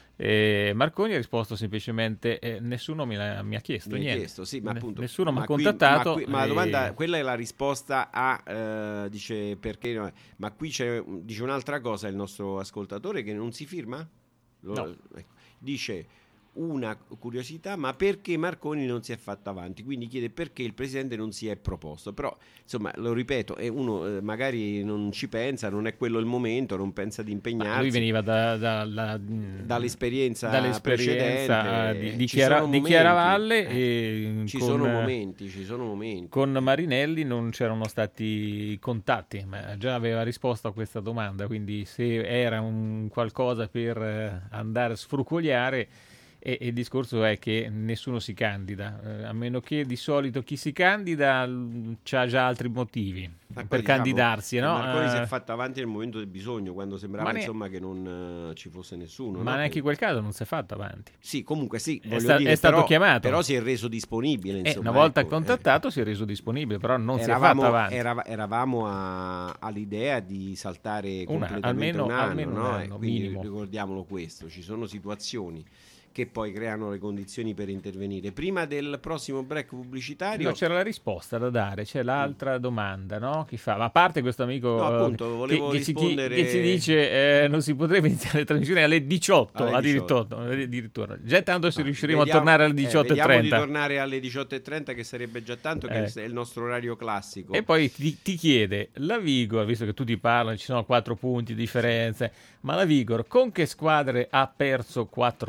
C: E Marconi ha risposto semplicemente eh, nessuno mi, ha, mi ha chiesto
D: Mi ha
C: niente.
D: chiesto, sì, ma appunto,
C: nessuno mi ha
D: ma qui-
C: contattato.
D: ma, qui- ma la
C: e-
D: domanda, quella è la risposta a eh, dice perché no, ma qui c'è dice un'altra cosa il nostro ascoltatore che non si firma? Lo-
C: No.
D: ecco, dice una curiosità, ma perché Marconi non si è fatto avanti? Quindi chiede perché il presidente non si è proposto. Però, insomma, lo ripeto, è uno eh, magari non ci pensa, non è quello il momento, non pensa di
C: Ma
D: impegnarsi.
C: lui veniva da, da- la-
D: dall'esperienza,
C: dall'esperienza
D: precedente.
C: di, di,
D: Ci
C: Chiara,
D: sono
C: di
D: momenti,
C: Chiaravalle
D: eh,
C: e
D: ci
C: con,
D: sono momenti, ci sono momenti.
C: con Marinelli non c'erano stati contatti, ma già aveva risposto a questa domanda, quindi se era un qualcosa per eh, andare a sfrucugliare. E, e il discorso è che nessuno si candida, eh, a meno che di solito chi si candida ha già altri motivi
D: Ma
C: per
D: poi, diciamo,
C: candidarsi, no?
D: Marconi si
C: Eh,
D: è fatto avanti nel momento del bisogno, quando sembrava
C: Ma ne-
D: insomma che non eh, ci fosse nessuno.
C: ma
D: no?
C: neanche
D: Che-
C: in quel caso non si è fatto avanti.
D: Sì, comunque sì,
C: È
D: voglio
C: sta-
D: dire,
C: è stato
D: però,
C: chiamato.
D: però si è reso disponibile.
C: Eh,
D: Insomma,
C: una volta
D: ecco,
C: contattato si è reso disponibile, però non
D: eh,
C: si è
D: eravamo,
C: fatto avanti.
D: erava- eravamo a- all'idea di saltare
C: Una-
D: completamente
C: almeno-
D: un anno,
C: almeno un
D: no?
C: anno,
D: E quindi
C: minimo.
D: ricordiamolo questo, ci sono situazioni che poi creano le condizioni per intervenire. Prima del prossimo break pubblicitario
C: No, c'era la risposta da dare, c'è l'altra domanda, no? Chi fa? Ma a parte questo amico
D: No,
C: eh,
D: appunto, volevo
C: che, che ci, chi-
D: rispondere-
C: che ci dice eh, non si potrebbe iniziare le trasmissioni alle diciotto,
D: Alle
C: addirittura, addirittura. Già tanto se
D: Ah,
C: riusciremo
D: vediamo-
C: a tornare alle
D: eh,
C: diciotto e
D: vediamo di
C: trenta.
D: tornare alle diciotto e trenta che sarebbe già tanto, che
C: Eh.
D: è il nostro orario classico.
C: E poi ti, ti chiede, la Vigor, visto che tutti parlano, ci sono quattro punti di differenza, ma la Vigor con che squadre ha perso quattro punti?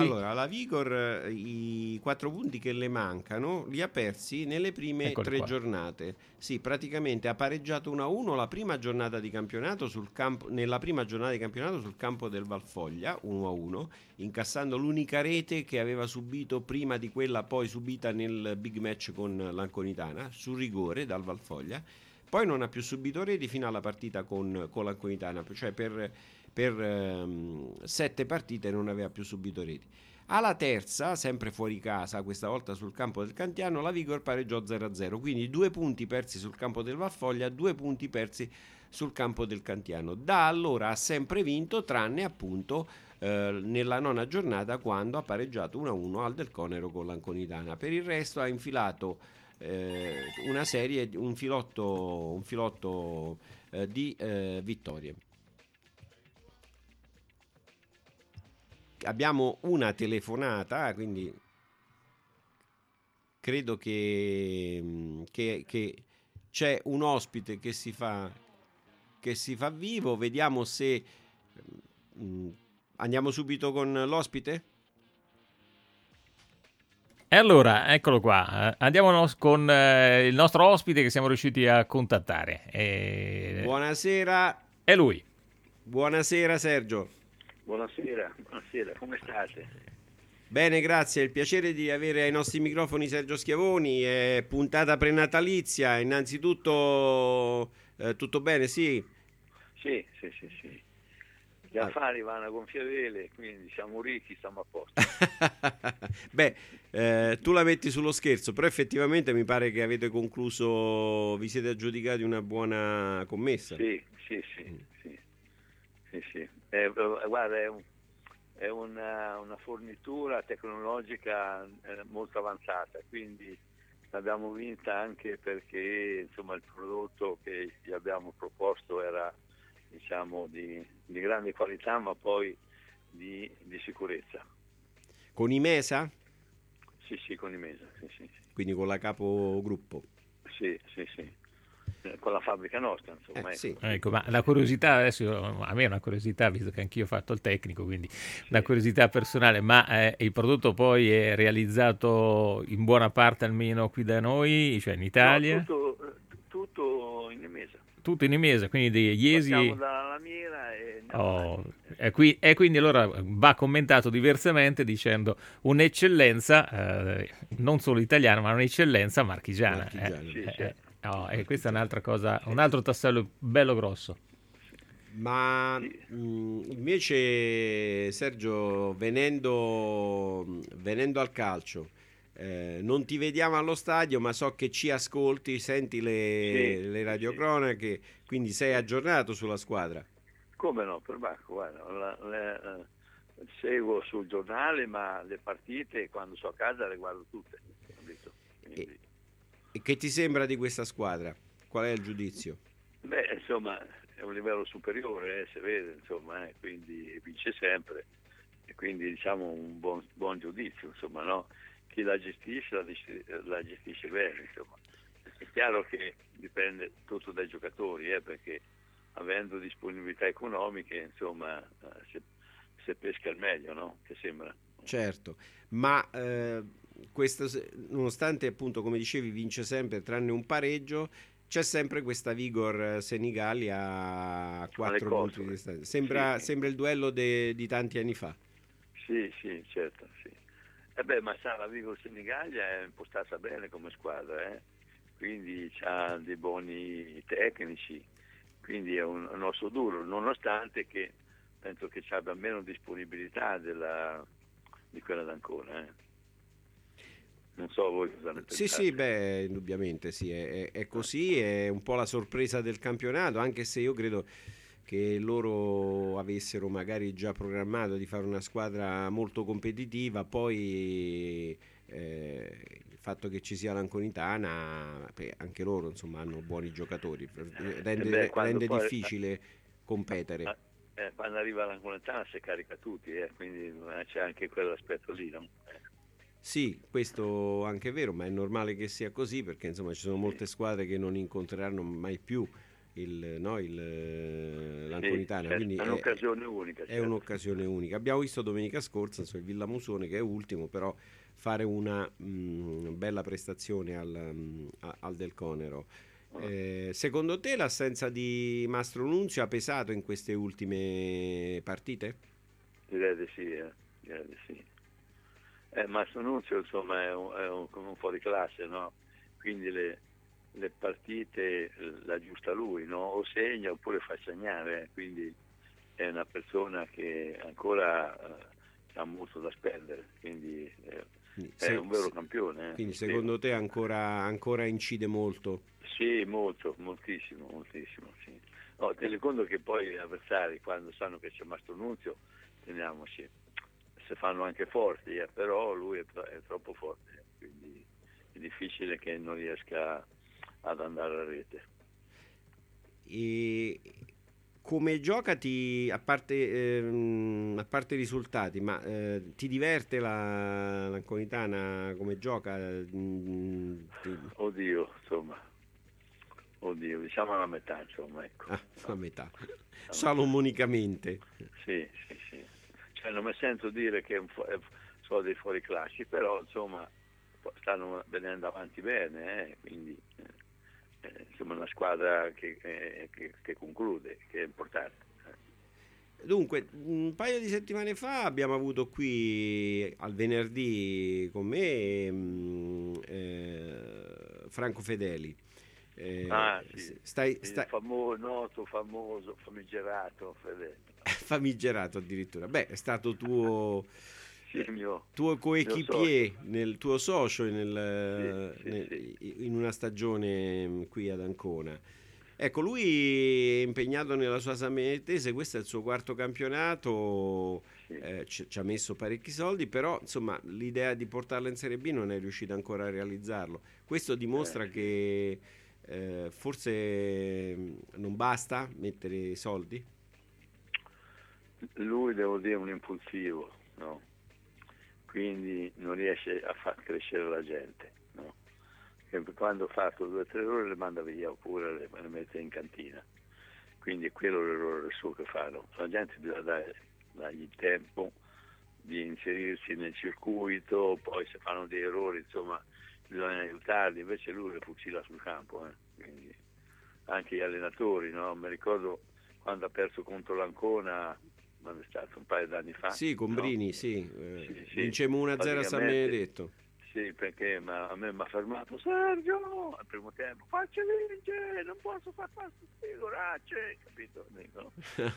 C: punti?
D: Allora, la Vigor i quattro punti che le mancano li ha persi nelle prime
C: Eccoli
D: tre
C: qua.
D: giornate. Sì, praticamente ha pareggiato uno a uno la prima giornata di campionato sul campo, nella prima giornata di campionato sul campo del Valfoglia, uno a uno, incassando l'unica rete che aveva subito prima di quella poi subita nel big match con l'Anconitana, su rigore dal Valfoglia. Poi non ha più subito reti fino alla partita con, con l'Anconitana, cioè per, per um, sette partite non aveva più subito reti. Alla terza, sempre fuori casa, questa volta sul campo del Cantiano, la Vigor pareggiò zero a zero, quindi due punti persi sul campo del Valfoglia, due punti persi sul campo del Cantiano. Da allora ha sempre vinto, tranne appunto eh, nella nona giornata, quando ha pareggiato uno a uno al Del Conero con l'Anconitana. Per il resto ha infilato eh, una serie, un filotto, un filotto eh, di eh, vittorie. Abbiamo una telefonata, quindi credo che, che, che c'è un ospite che si fa che si fa vivo. Vediamo se mh, andiamo subito con l'ospite.
C: E allora, eccolo qua, andiamo nos- con eh, il nostro ospite che siamo riusciti a contattare. E...
D: Buonasera.
C: È lui.
D: Buonasera Sergio.
I: Buonasera, buonasera, come state?
D: Bene, grazie, è il piacere di avere ai nostri microfoni Sergio Schiavoni, è puntata prenatalizia, innanzitutto eh, tutto bene, sì?
I: Sì, sì, sì, sì. Gli affari vanno a gonfie vele, quindi siamo ricchi, stiamo a posto.
D: Beh, eh, tu la metti sullo scherzo, però effettivamente mi pare che avete concluso, vi siete aggiudicati una buona commessa.
I: Sì, sì, sì, sì, sì, sì. Eh, guarda, è, un, è una, una fornitura tecnologica eh, molto avanzata, quindi l'abbiamo vinta anche perché insomma il prodotto che gli abbiamo proposto era, diciamo, di, di grande qualità, ma poi di, di sicurezza.
D: Con Imesa?
I: Sì, sì, con Imesa, sì, sì.
D: Quindi con la capogruppo?
I: Sì, sì, sì. Con la fabbrica nostra, insomma.
D: Eh,
I: ecco.
D: sì.
C: Ecco, ma la curiosità adesso, a me è una curiosità, visto che anch'io ho fatto il tecnico, quindi una curiosità personale, ma eh, il prodotto poi è realizzato in buona parte almeno qui da noi, cioè in Italia?
I: No, tutto, tutto in Imesa.
C: Tutto in Imesa, quindi degli Iesi.
I: Partiamo dalla lamiera e
C: Oh, e, qui, e quindi allora va commentato diversamente dicendo un'eccellenza, eh, non solo italiana, ma un'eccellenza marchigiana.
D: Marchigiana.
C: Eh,
I: Sì,
C: eh,
I: certo.
C: oh, e questa è un'altra cosa, un altro tassello bello grosso.
D: Ma mh, invece Sergio, venendo, venendo al calcio, eh, non ti vediamo allo stadio, ma so che ci ascolti, senti le,
I: Sì,
D: le
I: sì,
D: radiocronache, quindi sei aggiornato sulla squadra.
I: Come no, per Bacco, guarda, la, la, la, seguo sul giornale, ma le partite quando sono a casa le guardo tutte. Capito? Quindi...
D: E, e che ti sembra di questa squadra? Qual è il giudizio?
I: Beh, insomma, è un livello superiore, eh, si vede, insomma, eh, quindi vince sempre, e quindi diciamo un buon, buon giudizio, insomma, no? Chi la gestisce la, la gestisce bene, insomma. È chiaro che dipende tutto dai giocatori, eh, perché avendo disponibilità economiche, insomma, se, se pesca il meglio, no? Che sembra.
D: Certo, ma eh, questo, nonostante appunto, come dicevi, vince sempre tranne un pareggio, c'è sempre questa Vigor Senigali a quattro punti di distanza. Sembra,
I: sì.
D: sembra il duello de, di tanti anni fa.
I: Sì, sì, certo, sì. E beh, ma sa, la Vigor Senigallia è impostata bene come squadra, eh? Quindi ha dei buoni tecnici, quindi è un, un osso duro, nonostante che penso che ci abbia meno disponibilità della, di quella d'Ancona, eh? Non so voi cosa ne pensate.
D: Sì, sì, beh, indubbiamente sì, è, è così, è un po' la sorpresa del campionato, anche se io credo che loro avessero magari già programmato di fare una squadra molto competitiva, poi eh, il fatto che ci sia l'Anconitana, beh, anche loro insomma hanno buoni giocatori, rende,
I: Eh beh,
D: rende
I: poi,
D: difficile competere.
I: Eh, quando arriva l'Anconitana si carica tutti, eh, quindi c'è anche quell'aspetto lì, no?
D: Sì, questo anche è vero, ma è normale che sia così perché insomma ci sono molte squadre che non incontreranno mai più il, no, il, l'Anconitana,
I: sì,
D: quindi
I: è un'occasione è, unica.
D: È
I: certo.
D: un'occasione unica. Abbiamo visto domenica scorsa insomma, il Villamusone che è ultimo, però fare una mh, bella prestazione al, mh, al Del Conero. Eh, secondo te l'assenza di Mastro Nunzio ha pesato in queste ultime partite?
I: Direi di sì, eh. Direi di sì. Eh, Mastro Nunzio insomma è un, è un, un fuori classe, no? Quindi le, le partite la aggiusta lui, no? O segna oppure fa segnare, quindi è una persona che ancora eh, ha molto da spendere, quindi eh,
D: quindi,
I: è
D: se,
I: un vero campione. Eh?
D: Quindi secondo te ancora, ancora incide molto?
I: Sì, molto, moltissimo, moltissimo, sì. No, tieni conto che poi gli avversari quando sanno che c'è Mastro Nunzio, teniamoci, se fanno anche forti, eh, però lui è, tro- è troppo forte, eh, quindi è difficile che non riesca ad andare a rete.
D: E come gioca ti, a parte, ehm, a parte i risultati, ma eh, ti diverte la, l'Anconitana come gioca? Mm, ti...
I: Oddio, insomma, oddio, diciamo la metà, insomma, ecco.
D: Ah, la metà, salomonicamente.
I: Sì, sì, sì. Cioè non mi sento dire che sono dei fuori classi, però insomma stanno venendo avanti bene, eh, quindi eh, insomma una squadra che, eh, che, che conclude, che è importante.
D: Dunque, un paio di settimane fa abbiamo avuto qui al venerdì con me eh, Franco Fedeli.
I: Eh, ah, sì.
D: stai, stai...
I: Il famoso, noto, famoso, famigerato Fedeli.
D: Famigerato addirittura. Beh, è stato tuo,
I: sì, mio,
D: tuo coequipier,
I: mio
D: nel tuo socio nel,
I: sì, sì,
D: nel,
I: sì.
D: in una stagione qui ad Ancona. Ecco, lui è impegnato nella sua Sammarinese, questo è il suo quarto campionato,
I: sì.
D: eh, ci, ci ha messo parecchi soldi, però insomma l'idea di portarla in Serie B non è riuscita ancora a realizzarlo. Questo dimostra
I: eh, sì.
D: che eh, forse non basta mettere soldi?
I: Lui, devo dire, è un impulsivo, no? Quindi non riesce a far crescere la gente, no? E quando ha fatto due o tre ore le manda via oppure le, le mette in cantina, quindi è quello l'errore suo che fanno. La gente bisogna dare, dargli il tempo di inserirsi nel circuito, poi se fanno dei errori insomma bisogna aiutarli, invece lui le fucila sul campo, eh? Quindi anche gli allenatori, no? Mi ricordo quando ha perso contro l'Ancona, quando è stato un paio d'anni fa.
D: Sì, con
I: no?
D: Brini, sì. Eh,
I: sì, sì.
D: Vincemmo uno a zero a San Benedetto.
I: Sì, perché ma, a me mi ha fermato Sergio al primo tempo, faccia vincere, non posso far questo figuracce, capito? Dico.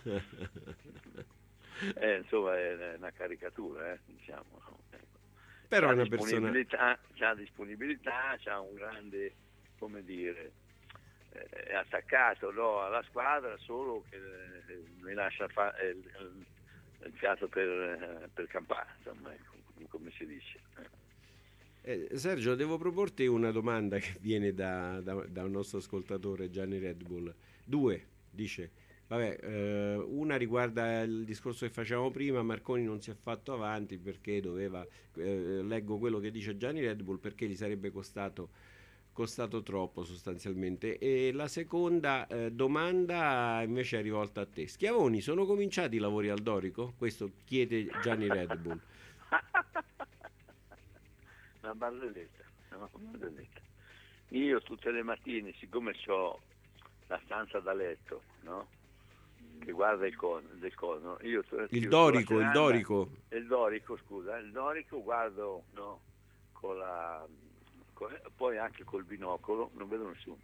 I: eh, insomma è una caricatura, eh, diciamo. No?
D: Però
I: c'ha
D: è una persona...
I: C'ha disponibilità, c'ha un grande, come dire, è attaccato, no, alla squadra, solo che eh, mi lascia fare il, il, il fiato per, eh, per campare, insomma, ecco, come si dice.
D: Eh, Sergio, devo proporti una domanda che viene da, da, da un nostro ascoltatore, Gianni Red Bull. Due, dice, vabbè, eh, una riguarda il discorso che facevamo prima, Marconi non si è fatto avanti perché doveva, eh, leggo quello che dice Gianni Red Bull, perché gli sarebbe costato costato troppo sostanzialmente. E la seconda eh, domanda invece è rivolta a te. Schiavoni, sono cominciati i lavori al Dorico? Questo chiede Gianni Red Bull.
I: Una barzelletta, una barzelletta. Io tutte le mattine, siccome ho la stanza da letto, no? Che guarda il cono, del cono, io
D: il Dorico, il Dorico.
I: Il Dorico, scusa, il Dorico guardo, no, con la poi anche col binocolo non vedo nessuno,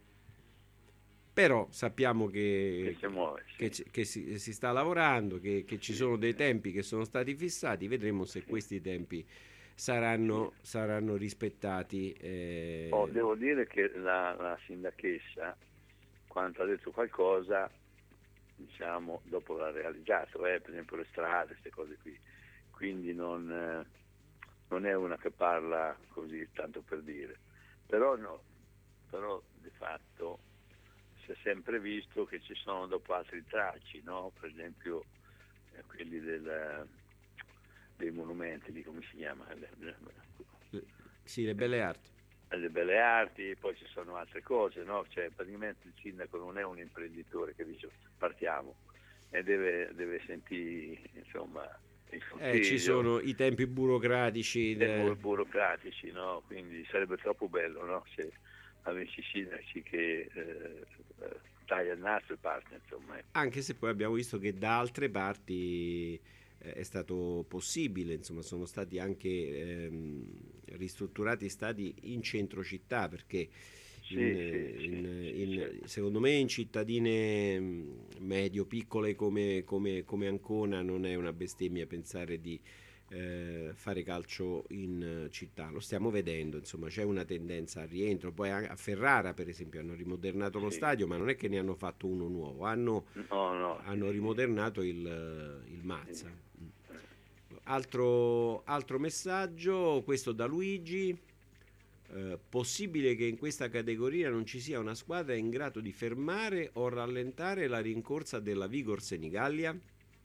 D: però sappiamo che,
I: che, si, muove,
D: che,
I: sì.
D: che si, si sta lavorando, che, che ci sì, sono dei tempi che sono stati fissati, vedremo se sì. questi tempi saranno, sì. saranno rispettati. eh...
I: oh, devo dire che la, la sindachessa quando ha detto qualcosa, diciamo, dopo l'ha realizzato, eh, per esempio le strade, queste cose qui, quindi non eh, non è una che parla così tanto per dire, però no, però di fatto si è sempre visto che ci sono dopo altri tracci, no? Per esempio eh, quelli del, dei monumenti, di come si chiama?
D: Sì, le belle arti.
I: le belle arti, poi ci sono altre cose, no? Cioè praticamente il sindaco non è un imprenditore che dice partiamo e deve, deve sentire insomma il consiglio.
D: Eh, ci sono i tempi burocratici.
I: De... burocratici, no? Quindi sarebbe troppo bello, no? Se avessi sindaci che eh, taglia il nastro e parte, insomma.
D: Anche se poi abbiamo visto che da altre parti eh, è stato possibile, insomma, sono stati anche ehm, ristrutturati stadi in centro città, perché
I: sì,
D: in,
I: sì,
D: in,
I: sì,
D: in,
I: certo.
D: secondo me in cittadine medio-piccole come, come, come Ancona non è una bestemmia pensare di Eh, fare calcio in città. Lo stiamo vedendo, insomma, c'è una tendenza al rientro. Poi a Ferrara, per esempio, hanno rimodernato lo
I: sì.
D: stadio, ma non è che ne hanno fatto uno nuovo, hanno,
I: no, no,
D: hanno
I: sì,
D: rimodernato
I: sì.
D: il, il Mazza.
I: Sì.
D: Altro, altro messaggio, questo da Luigi. Eh, possibile che in questa categoria non ci sia una squadra in grado di fermare o rallentare la rincorsa della Vigor Senigallia?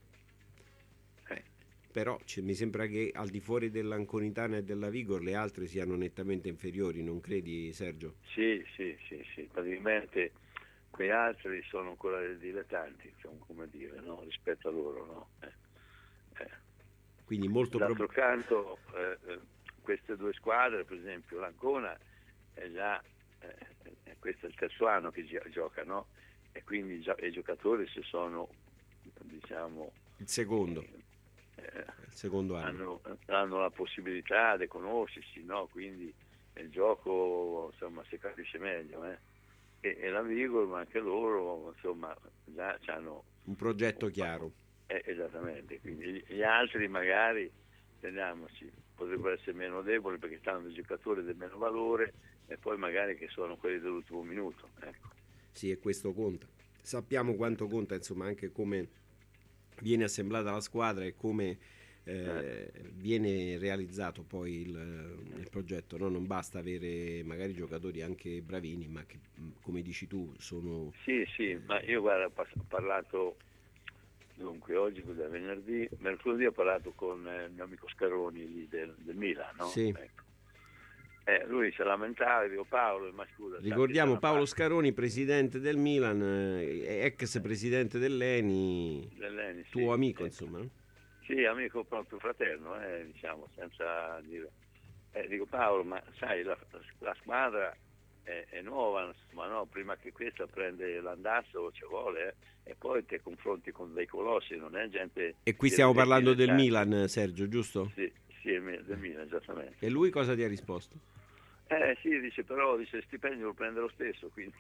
D: Però cioè, mi sembra che al di fuori dell'Anconitana e della Vigor le altre siano nettamente inferiori, non credi, Sergio?
I: Sì, sì, sì, sì. Praticamente quei altri sono ancora dei dilettanti, insomma, come dire, no? Rispetto a loro, no? Eh. Eh.
D: Quindi molto
I: D'altro
D: prob-
I: canto eh, eh, queste due squadre, per esempio l'Ancona è già eh, questo è il terzo anno che gi- gioca, no? E quindi già, i giocatori si sono, diciamo,
D: il secondo.
I: Eh,
D: il secondo
I: hanno,
D: anno.
I: hanno la possibilità di conoscersi, no? Quindi il gioco insomma si capisce meglio, eh? e, e la Vigor, ma anche loro insomma già hanno
D: un progetto un, chiaro.
I: Eh, esattamente, quindi gli altri magari, teniamoci, potrebbero essere meno deboli perché stanno dei giocatori del meno valore e poi magari che sono quelli dell'ultimo minuto, ecco.
D: Sì, e questo conta. Sappiamo quanto conta, insomma, anche come viene assemblata la squadra e come eh, viene realizzato poi il, il progetto, no? Non basta avere magari giocatori anche bravini, ma che, come dici tu, sono...
I: Sì, sì, ma io guarda, ho parlato, dunque, oggi cos'è, venerdì, mercoledì ho parlato con eh, il mio amico Scaroni lì del, del Milan, no?
D: Sì.
I: Ecco. Eh, lui si lamentava, dico Paolo, ma scusa...
D: Ricordiamo Paolo Scaroni, presidente del Milan, eh, ex presidente dell'Eni,
I: dell'Eni
D: tuo
I: sì,
D: amico,
I: sì.
D: insomma, no?
I: Sì, amico proprio fraterno, eh, diciamo, senza dire... Eh, dico Paolo, ma sai, la, la squadra è, è nuova, insomma, no? Prima che questa prende l'andazzo ci vuole, eh, e poi ti confronti con dei colossi, non è gente...
D: E qui stiamo parlando del Milan, Sergio, giusto?
I: Sì, sì, del Milan, esattamente.
D: E lui cosa ti ha risposto?
I: Eh sì, dice, però dice il stipendio lo prende lo stesso, quindi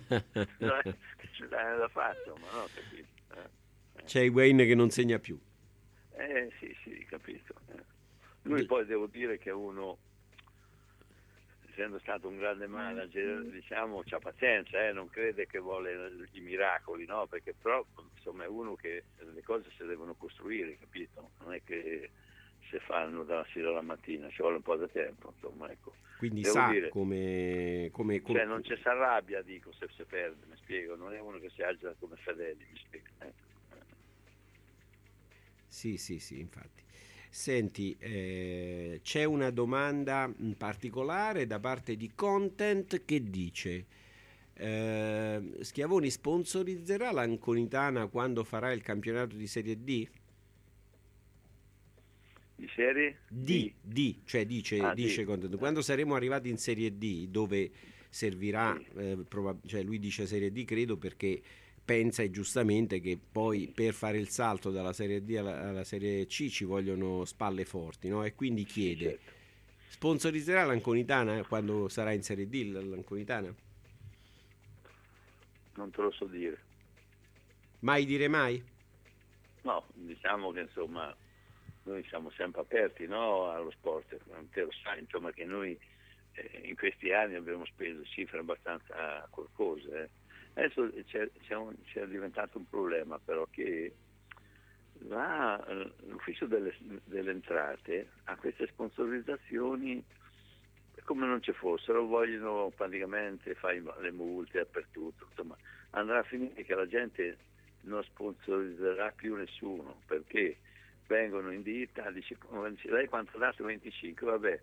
I: ce l'ha da fare, insomma, no? Capito? Eh,
D: C'è Higuain che non segna più.
I: Eh sì, sì, capito. Eh. Lui poi devo dire che uno, essendo stato un grande manager, diciamo, c'ha pazienza, eh? Non crede che vuole i miracoli, no? Perché però, insomma, è uno che le cose si devono costruire, capito? Non è che si fanno dalla sera alla mattina, ci vuole un po' di tempo, insomma, ecco.
D: Quindi
I: devo
D: sa
I: dire,
D: come, come, come...
I: Cioè non ci si arrabbia, dico, se si perde, mi spiego, non è uno che si agita come Fedeli, mi spiego. Eh.
D: Sì, sì, sì, infatti. Senti, eh, c'è una domanda in particolare da parte di Content che dice eh, Schiavoni sponsorizzerà l'Anconitana quando farà il campionato di Serie D?
I: Di serie?
D: D, D, cioè dice,
I: ah,
D: dice
I: D.
D: Content, quando saremo arrivati in Serie D, dove servirà,
I: sì.
D: eh, probab- cioè lui dice Serie D credo perché pensa e giustamente che poi per fare il salto dalla Serie D alla, alla Serie C ci vogliono spalle forti, no? E quindi chiede,
I: sì, certo.
D: Sponsorizzerà l'Anconitana quando sarà in Serie D l'Anconitana?
I: Non te lo so dire.
D: Mai dire mai?
I: No, diciamo che insomma noi siamo sempre aperti, no, allo sport, te lo sai, insomma, che noi eh, in questi anni abbiamo speso cifre abbastanza corpose. Eh. Adesso c'è, c'è, un, c'è diventato un problema però che la, l'ufficio delle, delle entrate a queste sponsorizzazioni come non ci fossero, vogliono praticamente fare le multe dappertutto, insomma andrà a finire che la gente non sponsorizzerà più nessuno perché vengono in ditta, dice lei quanto ha dato? venticinque, vabbè,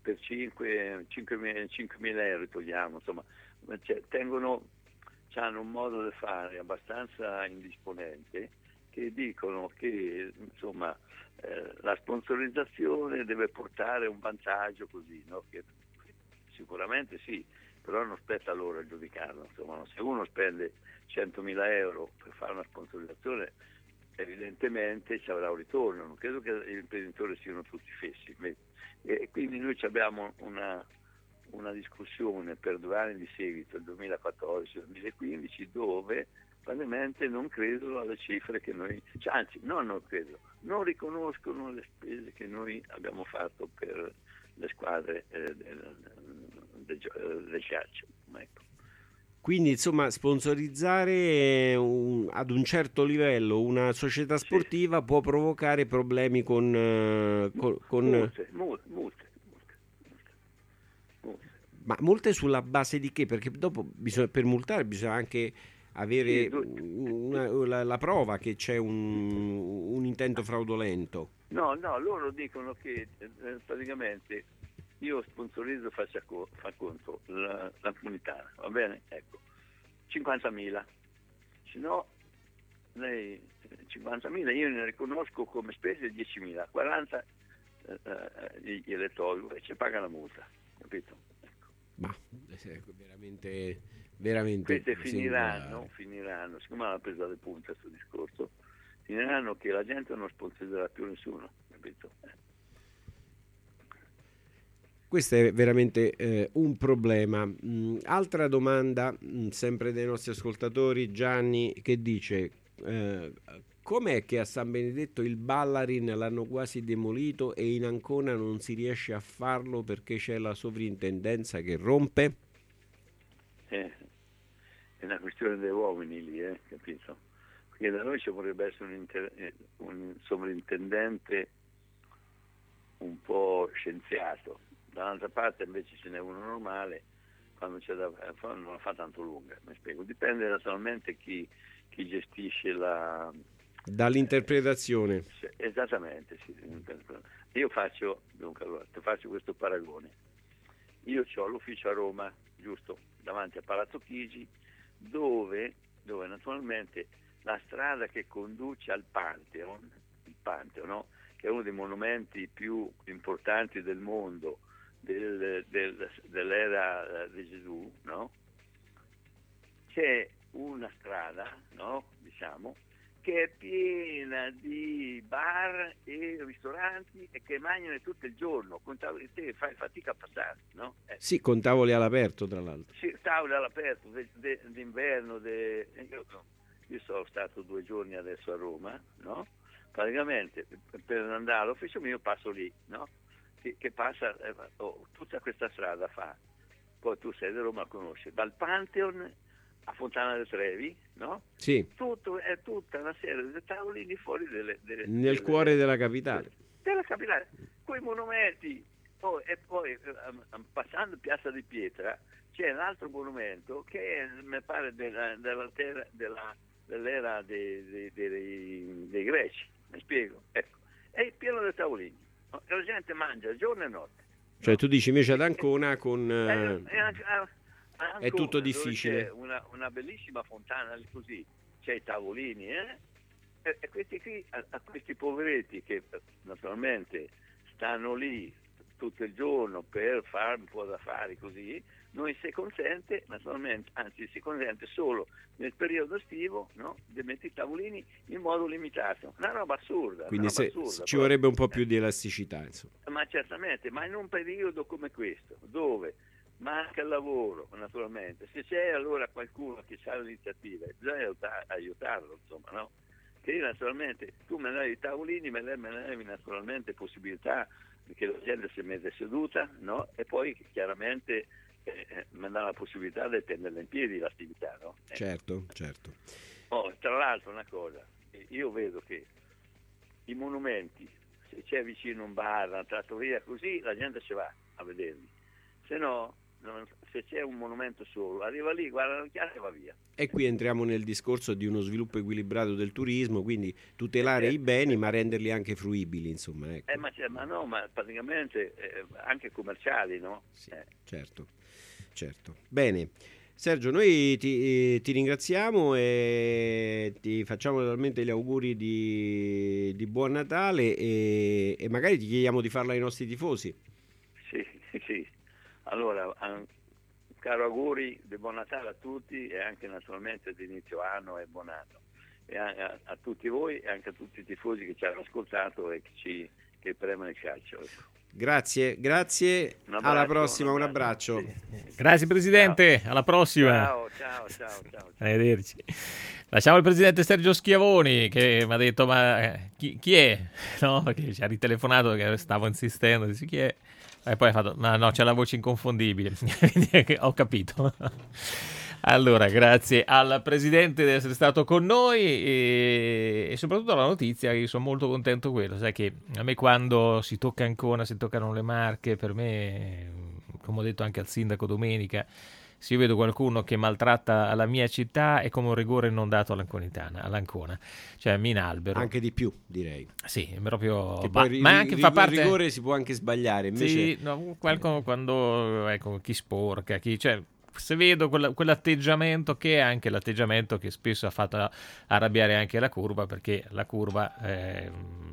I: per cinquemila euro togliamo, insomma, cioè, tengono, hanno un modo di fare abbastanza indisponente, che dicono che insomma eh, la sponsorizzazione deve portare un vantaggio così, no? Che sicuramente sì, però non spetta a loro a giudicarlo, insomma, se uno spende centomila euro per fare una sponsorizzazione evidentemente ci avrà un ritorno, non credo che gli imprenditori siano tutti fessi, e quindi noi abbiamo una, una discussione per due anni di seguito, il duemilaquattordici duemilaquindici, dove praticamente non credono alle cifre che noi, cioè, anzi no, non credo, non riconoscono le spese che noi abbiamo fatto per le squadre eh, del, del, del calcio, ecco.
D: Quindi insomma sponsorizzare un, ad un certo livello una società sportiva sì. può provocare problemi con, uh, con, con...
I: Multe, multe, multe, multe,
D: multe. Ma multe sulla base di che? Perché dopo bisogna, per multare bisogna anche avere sì, una, la, la prova che c'è un, un intento fraudolento.
I: No, no, loro dicono che eh, praticamente io sponsorizzo, faccia co- fa conto la, la comunità, va bene? Ecco, cinquantamila, se no lei cinquantamila io ne riconosco come spese diecimila, quaranta eh, eh, gliele tolgo e ci paga la multa, capito? Ecco.
D: Ma veramente, veramente
I: queste finiranno, sembra... finiranno, siccome hanno preso le punte questo discorso, finiranno che la gente non sponsorizzerà più nessuno, capito? Eh.
D: Questo è veramente eh, un problema. Mm, altra domanda, mm, sempre dei nostri ascoltatori, Gianni, che dice eh, com'è che a San Benedetto il Ballarin l'hanno quasi demolito e in Ancona non si riesce a farlo perché c'è la sovrintendenza che rompe?
I: Eh, è una questione dei uomini lì, eh, capito? Perché da noi ci vorrebbe essere un, inter- un sovrintendente un po' scienziato. Dall'altra parte invece ce n'è uno normale, quando c'è da fare non la fa tanto lunga, mi spiego. Dipende naturalmente chi, chi gestisce la...
D: Dall'interpretazione.
I: Eh, esattamente, sì. Io faccio, dunque, allora, ti faccio questo paragone. Io ho l'ufficio a Roma, giusto, davanti a Palazzo Chigi, dove, dove naturalmente la strada che conduce al Pantheon, il Pantheon, no? Che è uno dei monumenti più importanti del mondo, Del, del, dell'era di Gesù, no? C'è una strada, no? Diciamo, che è piena di bar e ristoranti e che mangiano tutto il giorno, con tavoli, te fai fatica a passare, no? Eh.
D: Sì, con tavoli all'aperto tra l'altro.
I: Sì, tavoli all'aperto, de, de, d'inverno, de, io, io sono stato due giorni adesso a Roma, no? Praticamente per andare all'ufficio mio passo lì, no? Che passa eh, oh, tutta questa strada fa, poi tu sei di Roma, conosci dal Pantheon a Fontana dei Trevi, no?
D: Sì.
I: Tutto, è tutta una serie di tavolini fuori delle, delle,
D: nel
I: delle,
D: cuore della capitale
I: della capitale, quei monumenti. Oh, e poi um, passando Piazza di Pietra c'è un altro monumento che è, mi pare della, della terra, della, dell'era dei, dei, dei, dei greci, mi spiego, ecco, è pieno di tavolini. La gente mangia giorno e notte.
D: Cioè no? Tu dici invece ad Ancona con
I: eh, è, anche, Ancona,
D: è tutto difficile.
I: C'è una, una bellissima fontana lì così, c'è i tavolini, eh? e, e questi qui, a, a questi poveretti che naturalmente stanno lì tutto il giorno per fare un po' d'affari così, noi si consente, naturalmente, anzi si consente solo nel periodo estivo, no? Di mettere i tavolini in modo limitato. Una roba assurda.
D: Quindi
I: una roba
D: se,
I: assurda,
D: ci
I: però,
D: vorrebbe un po' più di elasticità, insomma.
I: Ma certamente, ma in un periodo come questo, dove manca il lavoro, naturalmente, se c'è allora qualcuno che ha l'iniziativa, bisogna aiutarlo, insomma, no? Che naturalmente tu me ne hai i tavolini, me ne hai naturalmente possibilità che la gente si mette seduta, no? E poi chiaramente eh, mi dà la possibilità di tenerla in piedi l'attività, no? Eh.
D: Certo, certo.
I: Oh, tra l'altro una cosa, io vedo che i monumenti, se c'è vicino un bar, una trattoria così, la gente ci va a vederli, se no se c'è un monumento solo, arriva lì, guarda l'occhiale e va via.
D: E qui entriamo nel discorso di uno sviluppo equilibrato del turismo, quindi tutelare eh, i beni eh, ma renderli anche fruibili, insomma. Ecco.
I: Eh, ma, ma no, ma praticamente eh, anche commerciali, no?
D: Sì,
I: eh.
D: certo, certo. Bene. Sergio, noi ti, ti ringraziamo e ti facciamo naturalmente gli auguri di, di buon Natale e, e magari ti chiediamo di farla ai nostri tifosi.
I: Sì, sì. Allora, un caro auguri di buon Natale a tutti e anche naturalmente di inizio anno e buon anno. E a, a, a tutti voi e anche a tutti i tifosi che ci hanno ascoltato e che ci che premono il calcio.
D: Grazie, grazie. Abbraccio, alla prossima, un abbraccio.
C: Un abbraccio. Sì. Grazie Presidente, ciao. Alla prossima.
I: Ciao, ciao, ciao, ciao.
C: Arrivederci. Lasciamo il Presidente Sergio Schiavoni che mi ha detto ma chi, chi è? No, perché ci ha ritelefonato che stavo insistendo, dice chi è? E poi ha fatto ma no, c'è la voce inconfondibile. Ho capito. Allora, grazie al Presidente di essere stato con noi e, e soprattutto la notizia, io sono molto contento quello, sai che a me quando si tocca Ancona, si toccano le Marche, per me, come ho detto anche al sindaco domenica, se io vedo qualcuno che maltratta la mia città è come un rigore non dato all'Anconitana, all'Ancona, cioè mi inalbero.
D: Anche di più, direi.
C: Sì, proprio...
D: Che
C: ma,
D: poi,
C: ma anche
D: rig-
C: fa parte...
D: Il rigore si può anche sbagliare, invece...
C: Sì, no, qualcuno, quando, ecco, chi sporca, chi... Cioè, se vedo quella, quell'atteggiamento che è anche l'atteggiamento che spesso ha fatto arrabbiare anche la curva, perché la curva eh,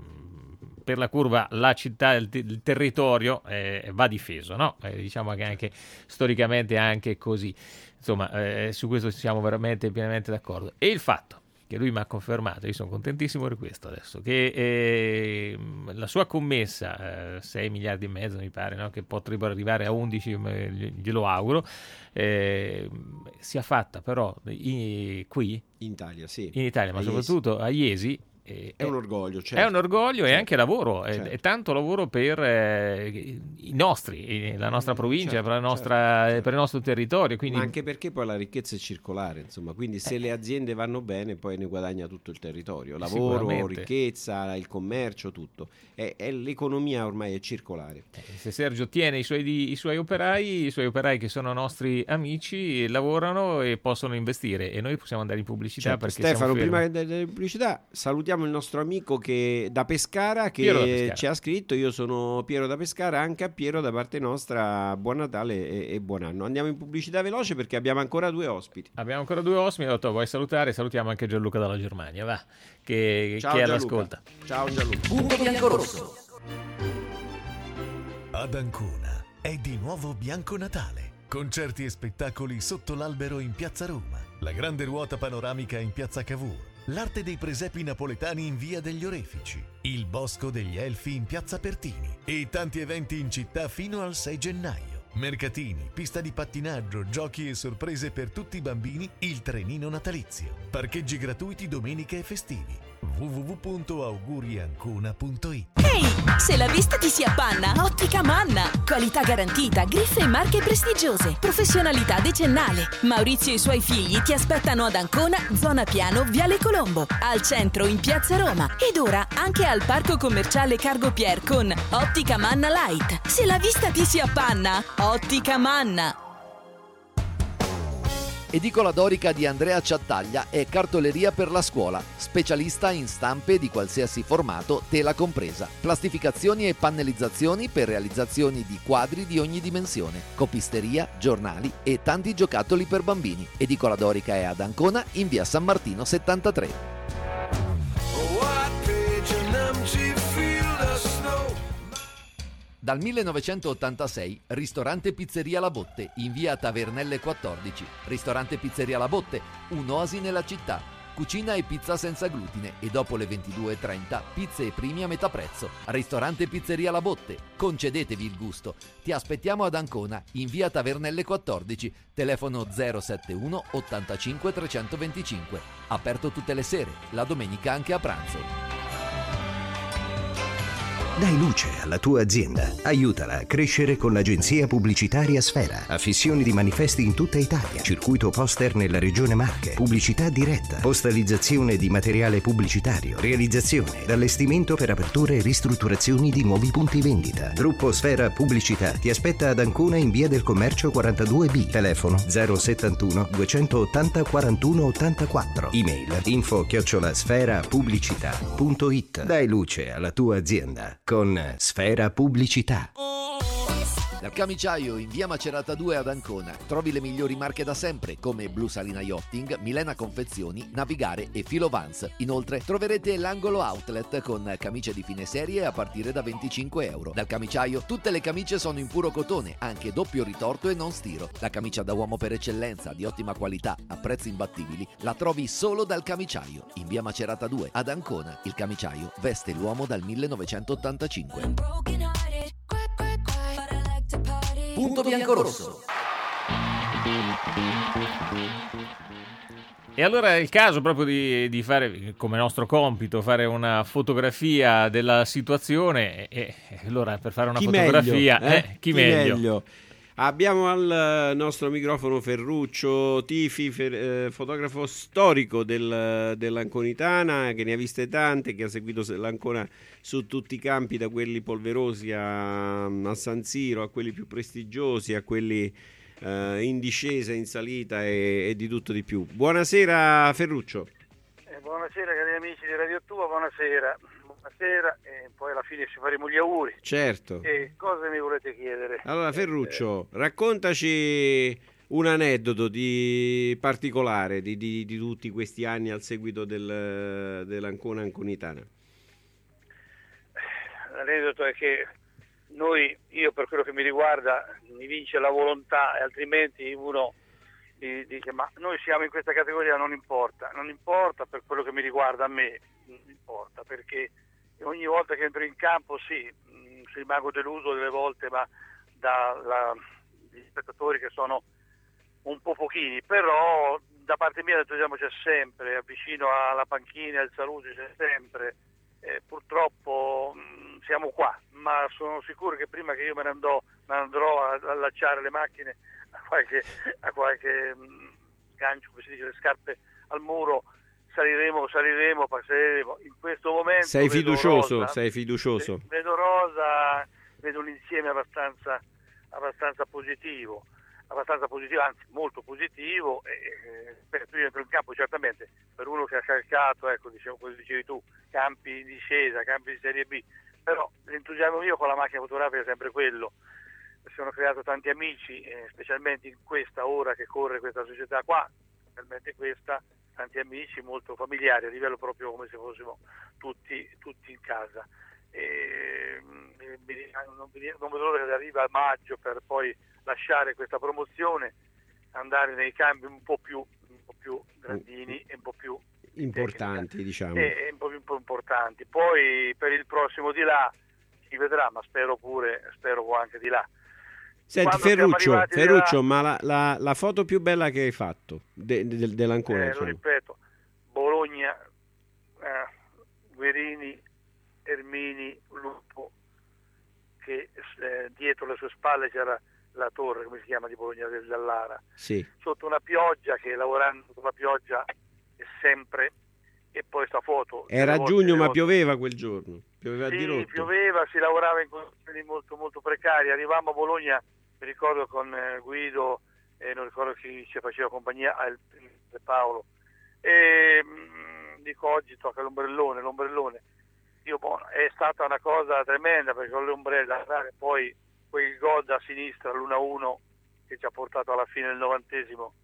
C: per la curva la città, il, il territorio eh, va difeso, no? Eh, diciamo che anche storicamente è anche così, insomma eh, su questo siamo veramente pienamente d'accordo. E il fatto che lui mi ha confermato, io sono contentissimo di questo adesso, che eh, la sua commessa, eh, sei miliardi e mezzo mi pare, no? Che potrebbero arrivare a undici, glielo auguro, eh, sia fatta però in, qui
D: in Italia, sì.
C: in Italia, ma a soprattutto Iesi. a Iesi,
D: è, è un orgoglio, certo.
C: È un orgoglio, certo. E anche lavoro,
D: certo.
C: è, è tanto lavoro per eh, i nostri, la nostra provincia, certo, per, la nostra, certo. per il nostro territorio. Quindi...
D: Ma anche perché poi la ricchezza è circolare, insomma, quindi se eh. le aziende vanno bene poi ne guadagna tutto il territorio, lavoro, ricchezza, il commercio, tutto. È, è l'economia ormai è circolare.
C: Se Sergio tiene i suoi, i suoi operai, i suoi operai che sono nostri amici, lavorano e possono investire e noi possiamo andare in pubblicità.
D: Certo.
C: Perché
D: Stefano, prima delle pubblicità salutiamo il nostro amico che da Pescara che
C: da Pescara.
D: ci ha scritto. Io sono Piero da Pescara, anche a Piero da parte nostra buon Natale e, e buon anno. Andiamo in pubblicità veloce perché abbiamo ancora due ospiti.
C: Abbiamo ancora due ospiti, detto, vuoi salutare? Salutiamo anche Gianluca dalla Germania, va, che,
D: Ciao,
C: che è
D: Gianluca.
C: all'ascolta.
D: Ciao Gianluca.
A: Punto bianco rosso.
B: Ad Ancona è di nuovo Bianco Natale. Concerti e spettacoli sotto l'albero in Piazza Roma, la grande ruota panoramica in Piazza Cavour, l'arte dei presepi napoletani in Via degli Orefici, il Bosco degli Elfi in Piazza Pertini e tanti eventi in città fino al sei gennaio. Mercatini, pista di pattinaggio, giochi e sorprese per tutti i bambini, il trenino natalizio. Parcheggi gratuiti domeniche e festivi. w w w punto auguriancona punto it.
J: Ehi, hey, se la vista ti si appanna, Ottica Manna. Qualità garantita, griffe e marche prestigiose, professionalità decennale. Maurizio e i suoi figli ti aspettano ad Ancona, zona Piano, Viale Colombo, al centro in Piazza Roma ed ora anche al parco commerciale Cargo Pier con Ottica Manna Light. Se la vista ti si appanna, Ottica Manna.
A: Edicola Dorica di Andrea Ciattaglia è cartoleria per la scuola, specialista in stampe di qualsiasi formato, tela compresa, plastificazioni e pannellizzazioni per realizzazioni di quadri di ogni dimensione, copisteria, giornali e tanti giocattoli per bambini. Edicola Dorica è ad Ancona in via San Martino settantatré. Dal millenovecentottantasei, ristorante Pizzeria La Botte, in via Tavernelle quattordici. Ristorante Pizzeria La Botte, un'oasi nella città. Cucina e pizza senza glutine e dopo le ventidue e trenta, pizze e primi a metà prezzo. Ristorante Pizzeria La Botte, concedetevi il gusto. Ti aspettiamo ad Ancona, in via Tavernelle quattordici, telefono zero settantuno ottantacinque trecentoventicinque. Aperto tutte le sere, la domenica anche a pranzo.
G: Dai luce alla tua azienda. Aiutala a crescere con l'agenzia pubblicitaria Sfera. Affissioni di manifesti in tutta Italia. Circuito poster nella regione Marche. Pubblicità diretta. Postalizzazione di materiale pubblicitario. Realizzazione ed allestimento per aperture e ristrutturazioni di nuovi punti vendita. Gruppo Sfera Pubblicità ti aspetta ad Ancona in via del Commercio quarantadue B. Telefono zero settantuno duecentottanta quarantuno ottantaquattro. Email info chiocciola sfera pubblicità punto it. Dai luce alla tua azienda con Sfera Pubblicità.
A: Dal Camiciaio in via Macerata due ad Ancona trovi le migliori marche da sempre come Blu Salina Yachting, Milena Confezioni, Navigare e Filovans. Inoltre troverete l'angolo outlet con camicie di fine serie a partire da venticinque euro. Dal Camiciaio tutte le camicie sono in puro cotone, anche doppio ritorto e non stiro. La camicia da uomo per eccellenza, di ottima qualità, a prezzi imbattibili, la trovi solo dal Camiciaio in via Macerata due ad Ancona. Il Camiciaio veste l'uomo dal millenovecentottantacinque. Punto biancorosso.
C: E allora è il caso proprio di, di fare, come nostro compito, fare una fotografia della situazione. E, e allora per fare una
D: chi
C: fotografia,
D: meglio, eh?
C: eh, chi,
D: chi
C: meglio?
D: meglio? Abbiamo al nostro microfono Ferruccio Tifi, fer, eh, fotografo storico del, dell'Anconitana, che ne ha viste tante, che ha seguito l'Ancona su tutti i campi, da quelli polverosi a, a San Siro, a quelli più prestigiosi, a quelli eh, in discesa, in salita e, e di tutto di più. Buonasera Ferruccio.
K: Eh, buonasera cari amici di Radio Tua, buonasera. Buonasera e poi alla fine ci faremo gli auguri.
D: Certo.
K: E cosa mi volete chiedere?
D: Allora Ferruccio, eh, raccontaci un aneddoto di particolare di, di, di tutti questi anni al seguito del, dell'Ancona Anconitana.
K: L'aneddoto è che noi, io per quello che mi riguarda, mi vince la volontà e altrimenti uno dice ma noi siamo in questa categoria, non importa, non importa per quello che mi riguarda a me, non importa perché ogni volta che entro in campo sì, mh, rimango deluso delle volte ma dagli spettatori che sono un po' pochini, però da parte mia l'entusiasmo c'è sempre, avvicino alla panchina, il saluto c'è sempre, eh, purtroppo mh, siamo qua, ma sono sicuro che prima che io me ne andrò, me ne andrò a, a allacciare le macchine a qualche, a qualche mh, gancio, come si dice, le scarpe al muro, saliremo, saliremo, passeremo. In questo momento
D: sei fiducioso,
K: Rosa,
D: sei fiducioso.
K: Vedo Rosa, vedo un insieme abbastanza, abbastanza positivo, abbastanza positivo, anzi molto positivo. E, eh, io entro in campo certamente per uno che ha calcato, ecco, diciamo, come dicevi tu, campi di discesa, campi di Serie B, però l'entusiasmo mio con la macchina fotografica è sempre quello. Si sono creato tanti amici, eh, specialmente in questa ora che corre questa società qua, specialmente questa, tanti amici molto familiari, a livello proprio come se fossimo tutti, tutti in casa. E, non, non vedo l'ora che arriva a maggio per poi lasciare questa promozione, andare nei campi un po' più, un po' più grandini e un po' più
D: importanti,
K: tecnica,
D: diciamo.
K: e, e un po' più importanti. Poi per il prossimo di là si vedrà, ma spero pure, spero anche di là.
D: Senti Ferruccio, Ferruccio là, ma la, la, la foto più bella che hai fatto de, de, dell'Ancona?
K: Eh, lo ripeto, Bologna, eh, Guerini, Ermini, Lupo, che eh, dietro le sue spalle c'era la torre, come si chiama, di Bologna del Dallara,
D: sì.
K: Sotto una pioggia che lavorando sotto la pioggia è sempre, e poi sta foto.
D: Era a giugno ma pioveva quel giorno, pioveva
K: sì,
D: di rotto.
K: pioveva, si lavorava in condizioni molto molto precarie, arrivavamo a Bologna, mi ricordo con eh, Guido e eh, non ricordo chi ci faceva compagnia, ah, il, il Paolo, e mh, dico oggi tocca l'ombrellone, l'ombrellone. Io, buono, è stata una cosa tremenda perché con le ombrelle poi quel gol da sinistra l'uno a uno che ci ha portato alla fine del novantesimo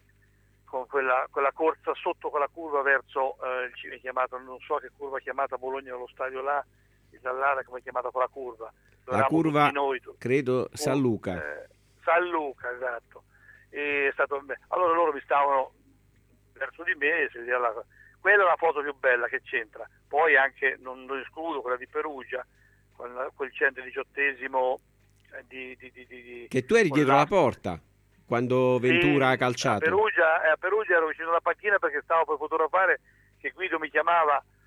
K: con quella, quella corsa sotto quella curva verso eh, il cime chiamato, non so che curva chiamata Bologna, allo stadio là, il Dallara come è chiamata quella curva.
D: La curva, noi, credo, San Luca.
K: Eh, San Luca, esatto. E è stato, allora loro mi stavano verso di me, quella è la foto più bella che c'entra. Poi anche, non lo escludo, quella di Perugia, con la, quel centodiciottesimo di, di, di, di,
D: che tu eri dietro la porta quando Ventura sì, ha calciato.
K: A Perugia, a Perugia ero vicino alla panchina perché stavo per fotografare, che Guido mi chiamava,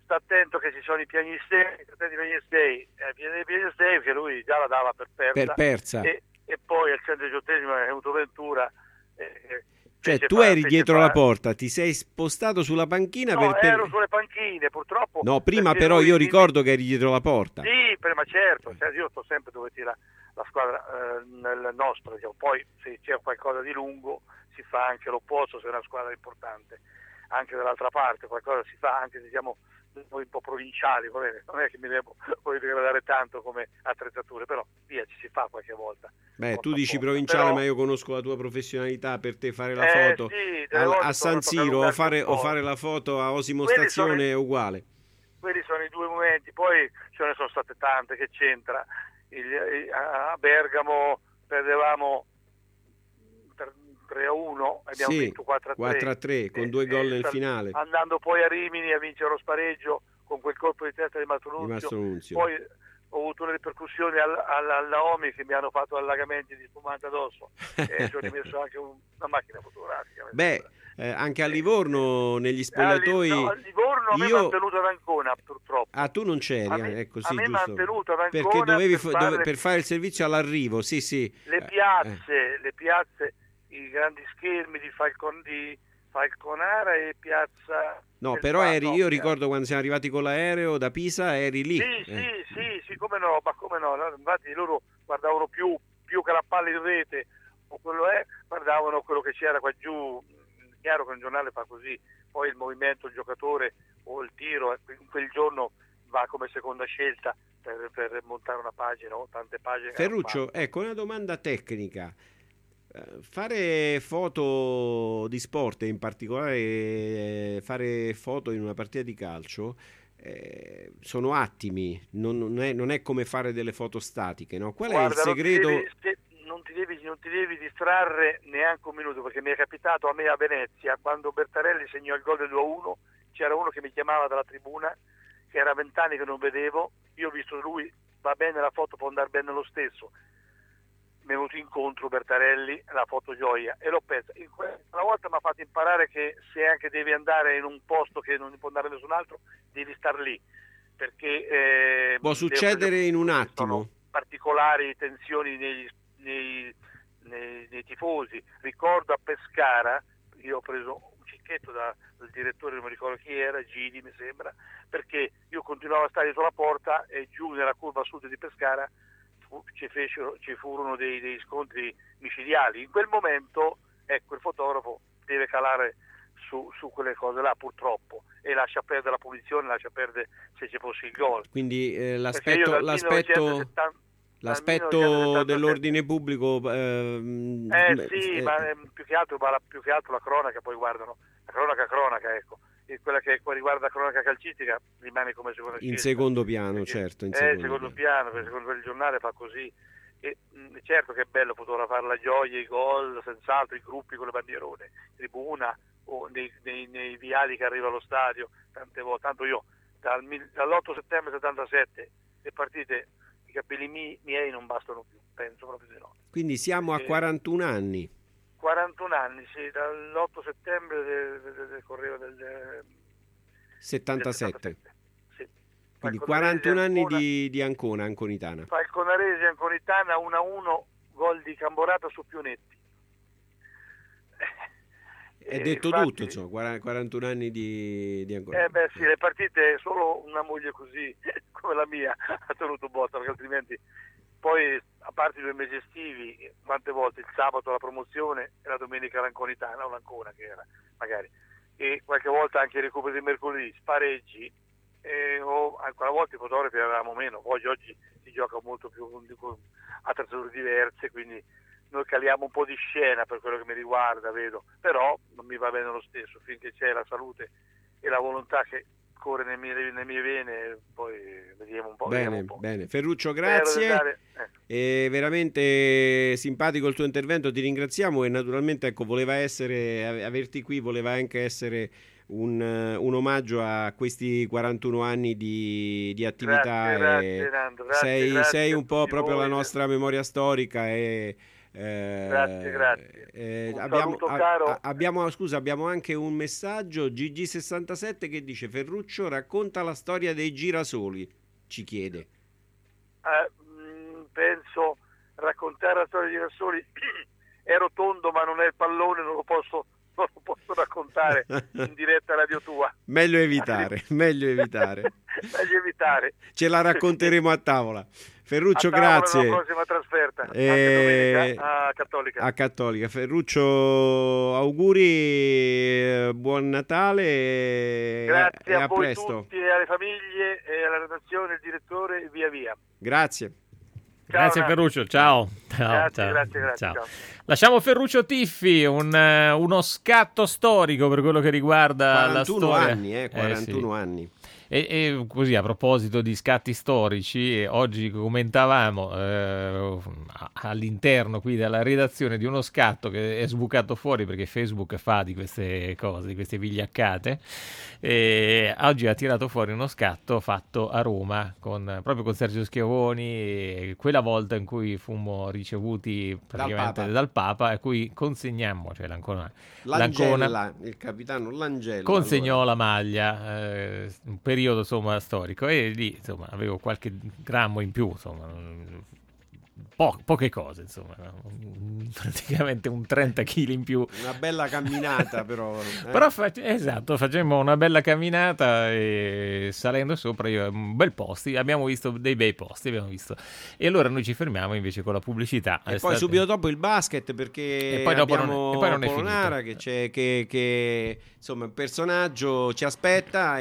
K: sta attento che ci sono i piagnistei, sta attento ai piagnistei, ai piagnistei che lui già la dava per persa,
D: per persa.
K: E, e poi al centodiciottesimo è venuto Ventura. Eh,
D: cioè tu
K: fa,
D: eri dietro
K: fa...
D: la porta, ti sei spostato sulla panchina
K: no,
D: per, per...
K: ero sulle panchine purtroppo.
D: No, prima però io ricordo che eri dietro la porta.
K: Sì, prima certo, cioè, io sto sempre dove tira la squadra eh, nel nostro, diciamo. Poi se c'è qualcosa di lungo si fa anche l'opposto, se è una squadra importante, anche dall'altra parte qualcosa si fa, anche diciamo noi un po' provinciali, va bene? Non è che mi devo voglio degradare tanto come attrezzature, però via, ci si fa qualche volta.
D: Beh, tu dici volta. Provinciale, però... ma io conosco la tua professionalità. Per te fare la
K: eh,
D: foto
K: sì,
D: a, a San Siro o fare, o fare la foto a Osimo quelli Stazione i, è uguale.
K: Quelli sono i due momenti, poi ce ne sono state tante, che c'entra. Il, il, a Bergamo perdevamo per tre a uno, abbiamo
D: sì,
K: vinto quattro a tre
D: con due gol nel
K: sta,
D: finale,
K: andando poi a Rimini a vincere lo spareggio con quel colpo di testa di Mastronunzio. Poi ho avuto le ripercussioni alla, alla, alla Omi che mi hanno fatto allagamenti di spumante addosso e ci ho rimesso anche un, una macchina fotografica.
D: Beh, eh, anche a Livorno negli spogliatoi.
K: No, a Livorno io... mi ha tenuto ad Ancona purtroppo.
D: Ah, tu non c'eri,
K: me,
D: ecco, sì,
K: a me mi
D: giusto.
K: ha tenuto ad Ancona
D: perché dovevi
K: per, fare...
D: dove, per fare il servizio all'arrivo, sì, sì.
K: Le piazze, eh. le piazze, i grandi schermi di, Falcon, di Falconara e piazza.
D: No, però eri, io ricordo quando siamo arrivati con l'aereo da Pisa, eri lì.
K: Sì,
D: eh.
K: sì, sì, sì, come no, ma come no, no? Infatti loro guardavano più, più che la palla in rete o quello è, guardavano quello che c'era qua giù. Chiaro che un giornale fa così, poi il movimento, il giocatore o il tiro in quel giorno va come seconda scelta per, per montare una pagina o tante pagine.
D: Ferruccio, ecco una domanda tecnica. Fare foto di sport e in particolare fare foto in una partita di calcio eh, sono attimi, non, non, è, non è come fare delle foto statiche, no? Qual Guarda, è il segreto?
K: Non ti, devi, non, ti devi, non ti devi distrarre neanche un minuto, perché mi è capitato a me a Venezia quando Bertarelli segnò il gol del due a uno, c'era uno che mi chiamava dalla tribuna che era vent'anni che non vedevo, io ho visto lui, va bene la foto, può andare bene lo stesso. Mi è venuto incontro Bertarelli, la foto gioia, e l'ho pensato. Una volta mi ha fatto imparare che se anche devi andare in un posto che non può andare nessun altro, devi star lì, perché eh,
D: può succedere in un attimo.
K: Particolari tensioni nei, nei, nei, nei tifosi. Ricordo a Pescara, io ho preso un cicchetto da, dal direttore, non mi ricordo chi era, Gini mi sembra, perché io continuavo a stare sulla porta e giù nella curva sud di Pescara Ci, fecero, ci furono dei, dei scontri micidiali. In quel momento, ecco, il fotografo deve calare su, su quelle cose là, purtroppo, e lascia perdere la punizione, lascia perdere se ci fosse il gol.
D: Quindi eh, l'aspetto, l'aspetto, l'aspetto dell'ordine pubblico ehm,
K: eh sì, eh, ma eh, più che altro ma la, più che altro la cronaca, poi guardano la cronaca cronaca, ecco. E quella che riguarda la cronaca calcistica rimane come seconda
D: in
K: scelta,
D: secondo piano,
K: perché,
D: certo in
K: eh,
D: secondo,
K: secondo piano, perché secondo il giornale fa così e mh, certo che è bello fotografare la gioia, i gol, senz'altro i gruppi con le bandierone, tribuna o nei, nei, nei viali che arriva allo stadio tante volte, tanto io dal, dall'otto settembre settantasette le partite, i capelli mi, miei non bastano più, penso proprio di no.
D: Quindi siamo perché, a quarantuno anni.
K: quarantuno anni, sì, dall'otto settembre del, del, del correo del, del
D: settantasette.
K: Del settantasette. Sì.
D: Quindi quarantuno anni di, di Ancona, Anconitana.
K: Falconaresi, Anconitana uno a uno, gol di Camborata su Pionetti.
D: È detto infatti, tutto, insomma, quarantuno anni di, di Ancona.
K: Eh beh sì, le partite, solo una moglie così come la mia ha tenuto botta, perché altrimenti poi, a parte i due mesi estivi, quante volte il sabato la promozione e la domenica l'Anconitana, o l'Ancona che era, magari, e qualche volta anche i recuperi di mercoledì, spareggi, eh, o ancora a volte i fotografi avevamo meno, poi oggi si gioca molto più con, con attrezzature diverse, quindi noi caliamo un po' di scena per quello che mi riguarda, vedo, però non mi va bene lo stesso, finché c'è la salute e la volontà che corre nelle mie, nelle mie vene, poi vediamo un po'.
D: Bene,
K: un po'.
D: bene. Ferruccio, grazie. Dare, eh. È veramente simpatico il tuo intervento, ti ringraziamo e naturalmente ecco, voleva essere, averti qui voleva anche essere un, un omaggio a questi quarantuno anni di, di attività.
K: Grazie, grazie, Nando, grazie,
D: sei,
K: grazie
D: sei un po' proprio
K: voi.
D: La nostra memoria storica e Eh,
K: grazie, grazie.
D: Eh,
K: un
D: abbiamo,
K: saluto
D: a,
K: caro.
D: A, abbiamo, scusa, abbiamo anche un messaggio G G sessantasette che dice: Ferruccio racconta la storia dei girasoli, ci chiede.
K: Eh, mh, penso raccontare la storia dei girasoli è rotondo ma non è il pallone, non lo posso, non lo posso raccontare in diretta radio tua.
D: Meglio evitare, meglio evitare.
K: Meglio evitare.
D: Ce la racconteremo a tavola. Ferruccio,
K: a tavola
D: grazie.
K: La prossima trasferta,
D: e...
K: anche domenica a Cattolica.
D: A Cattolica. Ferruccio, auguri, buon Natale.
K: Grazie
D: e
K: a,
D: a
K: voi
D: presto.
K: tutti e alle famiglie e alla redazione, il direttore e via via.
D: Grazie.
C: Ciao, grazie
K: Nato.
C: Ferruccio, ciao. ciao,
K: grazie,
C: ciao.
K: grazie, grazie,
C: ciao.
K: ciao.
C: Lasciamo Ferruccio Tiffi, un, uh, uno scatto storico per quello che riguarda la storia.
D: Anni, eh, quarantuno
C: eh, sì.
D: anni.
C: E, e così, a proposito di scatti storici, oggi commentavamo eh, all'interno qui della redazione di uno scatto che è sbucato fuori perché Facebook fa di queste cose, di queste vigliaccate, e oggi ha tirato fuori uno scatto fatto a Roma con, proprio con Sergio Schiavoni, quella volta in cui fummo ricevuti praticamente dal Papa, dal Papa a cui consegnammo, cioè l'Ancona,
D: L'Angella,
C: l'Ancona,
D: il capitano L'Angella
C: consegnò
D: allora.
C: la maglia, eh, un periodo insomma storico, e lì insomma avevo qualche grammo in più, insomma po- poche cose, insomma, praticamente un trenta chili in più,
D: una bella camminata però eh?
C: però fa- esatto, facemmo una bella camminata e salendo sopra io, un bel posti, abbiamo visto dei bei posti, abbiamo visto, e allora noi ci fermiamo invece con la pubblicità
D: e poi
C: state...
D: subito dopo il basket, perché
C: e poi dopo
D: abbiamo
C: non è, e poi non è
D: Polonara
C: finito.
D: che c'è che, che insomma il personaggio ci aspetta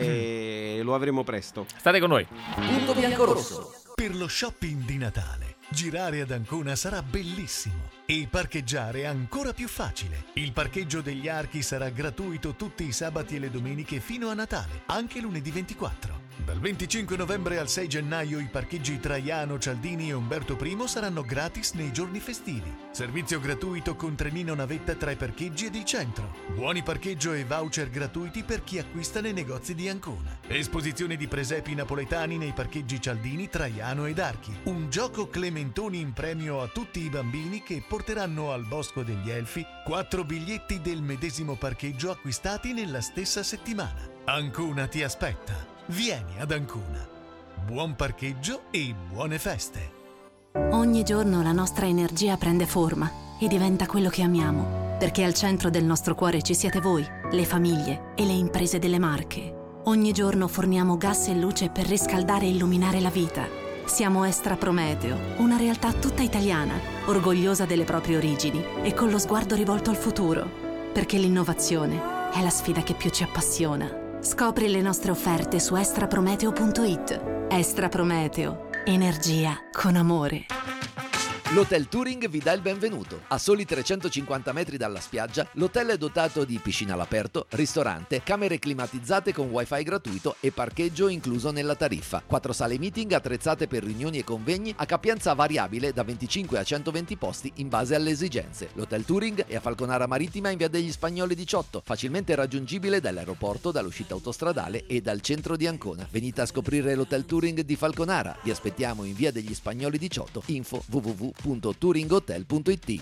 D: e lo avremo presto.
C: State con noi.
A: Punto bianco-rosso.
B: Per lo shopping di Natale, girare ad Ancona sarà bellissimo e parcheggiare ancora più facile. Il parcheggio degli archi sarà gratuito tutti i sabati e le domeniche fino a Natale, anche lunedì ventiquattro. Dal venticinque novembre al sei gennaio i parcheggi Traiano, Cialdini e Umberto I saranno gratis nei giorni festivi. Servizio gratuito con trenino navetta tra i parcheggi ed il centro. Buoni parcheggio e voucher gratuiti per chi acquista nei negozi di Ancona. Esposizione di presepi napoletani nei parcheggi Cialdini, Traiano ed Archi. Un gioco Clementoni in premio a tutti i bambini che porteranno al Bosco degli Elfi quattro biglietti del medesimo parcheggio acquistati nella stessa settimana. Ancona ti aspetta. Vieni ad Ancona. Buon parcheggio e buone feste.
E: Ogni giorno la nostra energia prende forma e diventa quello che amiamo, perché al centro del nostro cuore ci siete voi, le famiglie e le imprese delle Marche. Ogni giorno forniamo gas e luce per riscaldare e illuminare la vita. Siamo Estra Prometeo, una realtà tutta italiana, orgogliosa delle proprie origini e con lo sguardo rivolto al futuro, perché l'innovazione è la sfida che più ci appassiona. Scopri le nostre offerte su estraprometeo punto it. Estra Prometeo, energia con amore.
A: L'Hotel Touring vi dà il benvenuto. A soli trecentocinquanta metri dalla spiaggia, l'hotel è dotato di piscina all'aperto, ristorante, camere climatizzate con wifi gratuito e parcheggio incluso nella tariffa. Quattro sale meeting attrezzate per riunioni e convegni a capienza variabile da venticinque a centoventi posti in base alle esigenze. L'Hotel Touring è a Falconara Marittima in via degli Spagnoli diciotto, facilmente raggiungibile dall'aeroporto, dall'uscita autostradale e dal centro di Ancona. Venite a scoprire l'Hotel Touring di Falconara. Vi aspettiamo in via degli Spagnoli diciotto. Info w w w punto touringhotel punto it.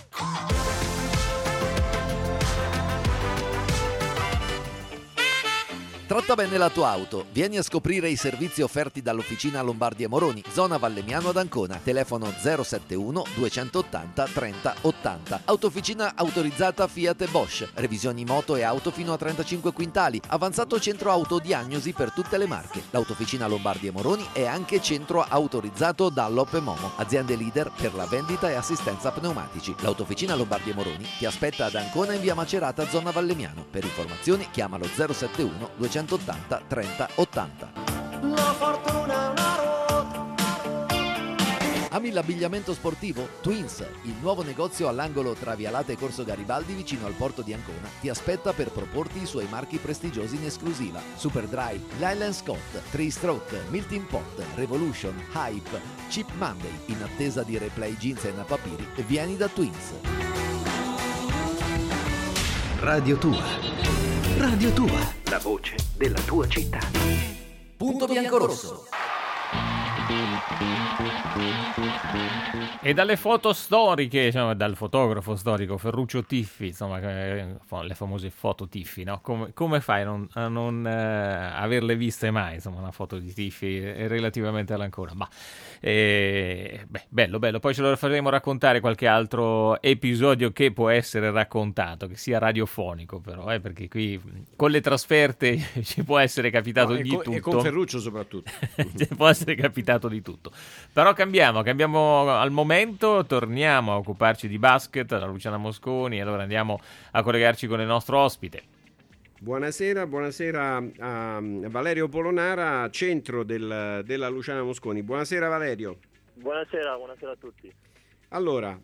A: Tratta bene la tua auto. Vieni a scoprire i servizi offerti dall'Officina Lombardi e Moroni, zona Vallemiano ad Ancona. Telefono zero sette uno duecentottanta trenta ottanta. Autofficina autorizzata Fiat e Bosch. Revisioni moto e auto fino a trentacinque quintali. Avanzato centro autodiagnosi per tutte le marche. L'Autofficina Lombardi e Moroni è anche centro autorizzato da Lopp e Momo, aziende leader per la vendita e assistenza pneumatici. L'Autofficina Lombardi e Moroni ti aspetta ad Ancona in via Macerata, zona Vallemiano. Per informazioni chiamalo zero sette uno duecentottanta trenta ottanta.
L: La fortuna è una ruota.
A: Ami l'abbigliamento sportivo? Twins, il nuovo negozio all'angolo tra Vialata e Corso Garibaldi vicino al porto di Ancona, ti aspetta per proporti i suoi marchi prestigiosi in esclusiva. Superdry, Lylan Scott, Three Stroke, Milton Pot, Revolution, Hype, Cheap Monday. In attesa di replay jeans e napapiri, vieni da Twins.
G: Radio Tua. Radio Tua, la voce della tua città.
A: Punto bianco-rosso.
C: E dalle foto storiche, diciamo, dal fotografo storico Ferruccio Tiffi, insomma, eh, le famose foto Tiffi, no? Come, come fai a non, a non eh, averle viste mai, insomma, una foto di Tiffi eh, relativamente all'Ancona? Ma, eh, beh, bello, bello. Poi ce lo faremo raccontare qualche altro episodio che può essere raccontato, che sia radiofonico però, eh, perché qui con le trasferte ci può essere capitato
D: No, e
C: di
D: con-
C: tutto.
D: e con Ferruccio soprattutto.
C: Può essere capitato di tutto. Però cambiamo, cambiamo al momento, torniamo a occuparci di basket, la Luciana Mosconi, e allora andiamo a collegarci con il nostro ospite.
D: Buonasera, buonasera a Valerio Polonara, centro del- della Luciana Mosconi. Buonasera Valerio.
M: Buonasera, buonasera a tutti.
D: Allora,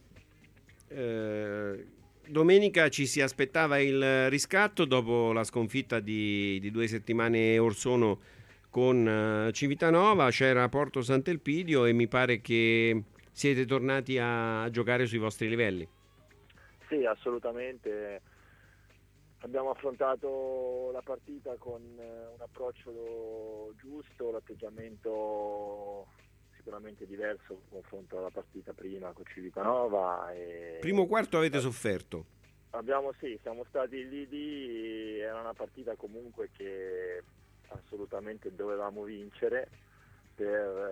D: eh, domenica ci si aspettava il riscatto dopo la sconfitta di, di due settimane or sono con eh, Civitanova. C'era Porto Sant'Elpidio e mi pare che siete tornati a giocare sui vostri livelli.
M: Sì, assolutamente. Abbiamo affrontato la partita con eh, un approccio giusto, l'atteggiamento sicuramente diverso in confronto alla partita prima con Civitanova. E
D: Primo quarto avete sofferto.
M: abbiamo sì, siamo stati lì lì, era una partita comunque che assolutamente dovevamo vincere per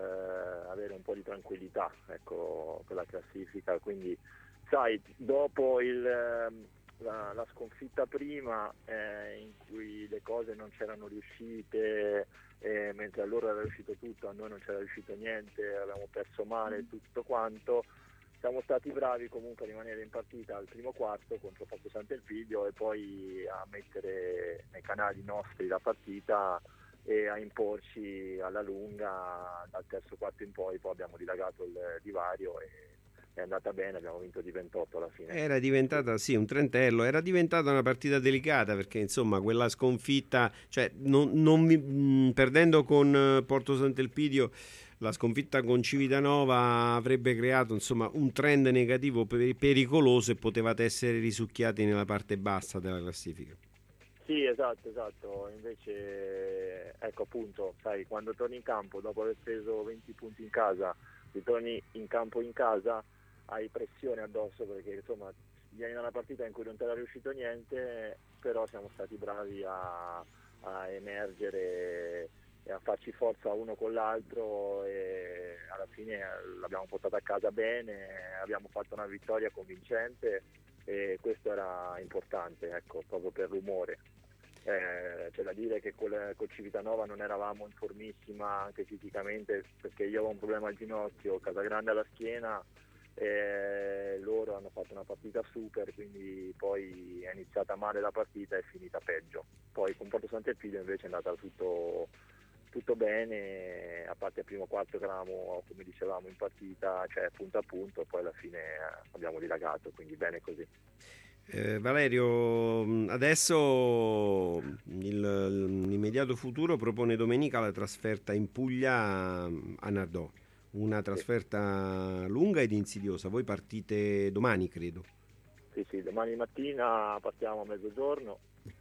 M: eh, avere un po' di tranquillità, ecco, per la classifica. Quindi sai, dopo il, ehm, la, la sconfitta prima eh, in cui le cose non c'erano riuscite, eh, mentre a loro era riuscito tutto, a noi non c'era riuscito niente, avevamo perso male tutto quanto, siamo stati bravi comunque a rimanere in partita al primo quarto contro Porto Sant'Elpidio e poi a mettere nei canali nostri la partita e a imporci alla lunga dal terzo quarto in poi. Poi abbiamo dilagato il divario e è andata bene, abbiamo vinto di ventotto alla fine.
D: Era diventata, sì, un trentello, era diventata una partita delicata perché insomma quella sconfitta, cioè non, non vi- mh, perdendo con eh, Porto Sant'Elpidio, la sconfitta con Civitanova avrebbe creato insomma un trend negativo per- pericoloso e potevate essere risucchiati nella parte bassa della classifica.
M: Sì, esatto, esatto. Invece, ecco appunto, sai, quando torni in campo dopo aver preso venti punti in casa, ritorni in campo in casa, hai pressione addosso perché insomma vieni da una partita in cui non ti era riuscito niente, però siamo stati bravi a, a emergere e a farci forza uno con l'altro e alla fine l'abbiamo portata a casa bene, abbiamo fatto una vittoria convincente e questo era importante, ecco, proprio per l'umore. Eh, c'è da dire che col, col Civitanova non eravamo in formissima anche fisicamente perché io avevo un problema al ginocchio, Casagrande alla schiena e loro hanno fatto una partita super, quindi poi è iniziata male la partita e è finita peggio. Poi con Porto Sant'Elpidio invece è andata tutto, tutto bene, a parte il primo quarto che eravamo, come dicevamo, in partita, cioè punto a punto, poi alla fine abbiamo dilagato, quindi bene così.
D: Eh, Valerio, adesso il, l'immediato futuro propone domenica la trasferta in Puglia a Nardò, una trasferta lunga ed insidiosa. Voi partite domani, credo.
M: Sì, sì, domani mattina partiamo a mezzogiorno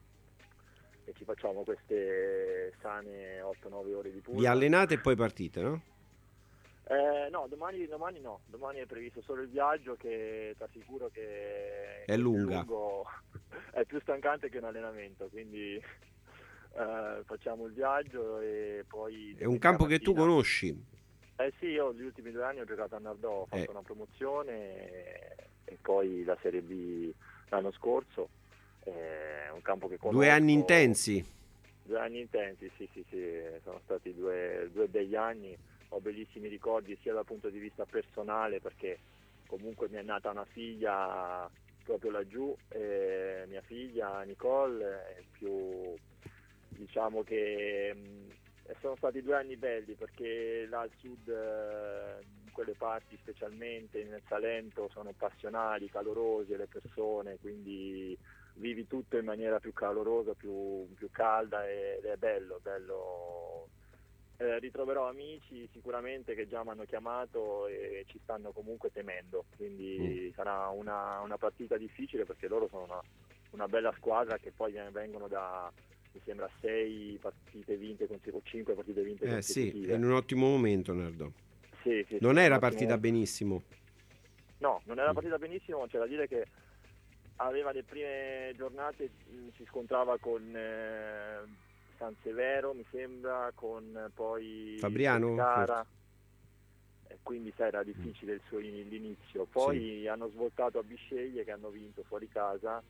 M: e ci facciamo queste sane otto nove ore di pullman.
D: Vi allenate e poi partite, no?
M: Eh, no, domani, domani no, domani è previsto solo il viaggio che ti assicuro che
D: È lunga.
M: più lungo, è più stancante che un allenamento, quindi eh, facciamo il viaggio e poi...
D: È un campo che tu
M: mattina-
D: conosci.
M: Eh sì, io gli ultimi due anni ho giocato a Nardò, ho fatto
D: Eh.
M: una promozione e, e poi la Serie B l'anno scorso, è un campo che conosco.
D: Due anni intensi.
M: Due anni intensi, sì, sì, sì, sono stati due, due begli anni, ho bellissimi ricordi sia dal punto di vista personale perché comunque mi è nata una figlia proprio laggiù, e mia figlia Nicole, è più diciamo che mh, sono stati due anni belli perché là al sud, eh, in quelle parti specialmente nel Salento, sono passionali, calorosi le persone, quindi vivi tutto in maniera più calorosa, più, più calda ed è bello, bello. Eh, ritroverò amici sicuramente che già mi hanno chiamato e ci stanno comunque temendo, quindi mm. sarà una, una partita difficile perché loro sono una, una bella squadra che poi vengono da, mi sembra sei partite vinte consecutive, cinque partite vinte
D: Eh sì,
M: consecutive.
D: è in un ottimo momento Nardo.
M: Sì, sì,
D: non
M: sì,
D: era
M: un
D: partita
M: ottimo...
D: benissimo.
M: No, non era partita benissimo, c'è da dire che aveva le prime giornate, mh, si scontrava con eh, San Severo, mi sembra, con eh, poi
D: Fabriano,
M: Pescara, e quindi sai, era difficile il suo l'inizio. Poi
D: Sì.
M: hanno svoltato a Bisceglie, che hanno vinto fuori casa,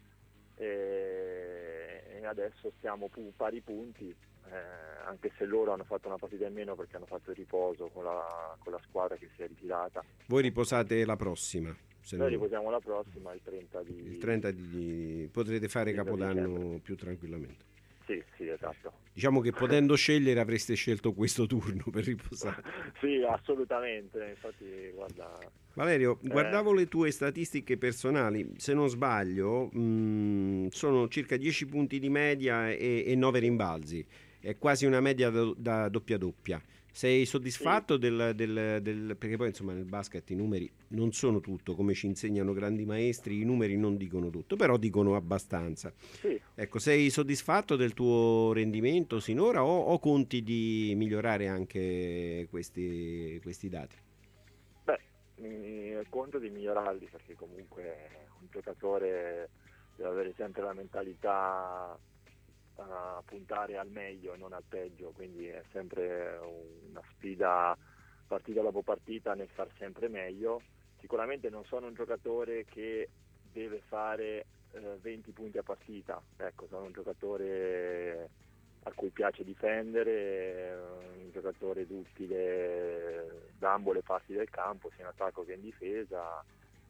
M: e, e adesso stiamo pu- pari punti, eh, anche se loro hanno fatto una partita in meno perché hanno fatto il riposo con la, con la squadra che si è ritirata.
D: Voi riposate la prossima. Se
M: Noi
D: non...
M: riposiamo la prossima, il trenta di...
D: Il trenta di... potrete fare
M: trenta
D: Capodanno
M: dicembre.
D: più tranquillamente.
M: Sì, sì, esatto.
D: Diciamo che potendo scegliere avreste scelto questo turno per riposare.
M: Sì, assolutamente, infatti guarda...
D: Valerio,
M: eh...
D: guardavo le tue statistiche personali, se non sbaglio mh, sono circa dieci punti di media e, e nove rimbalzi, è quasi una media da, da doppia doppia. Sei soddisfatto
M: sì.
D: del, del, del... perché poi insomma nel basket i numeri non sono tutto, come ci insegnano grandi maestri, i numeri non dicono tutto, però dicono abbastanza.
M: Sì.
D: Ecco, sei soddisfatto del tuo rendimento sinora o, o conti di migliorare anche questi, questi dati?
M: Beh, mi conto di migliorarli, perché comunque un giocatore deve avere sempre la mentalità a puntare al meglio e non al peggio, quindi è sempre una sfida partita dopo partita nel far sempre meglio. Sicuramente non sono un giocatore che deve fare eh, venti punti a partita, ecco, sono un giocatore a cui piace difendere, un giocatore duttile da ambo le parti del campo, sia in attacco che in difesa.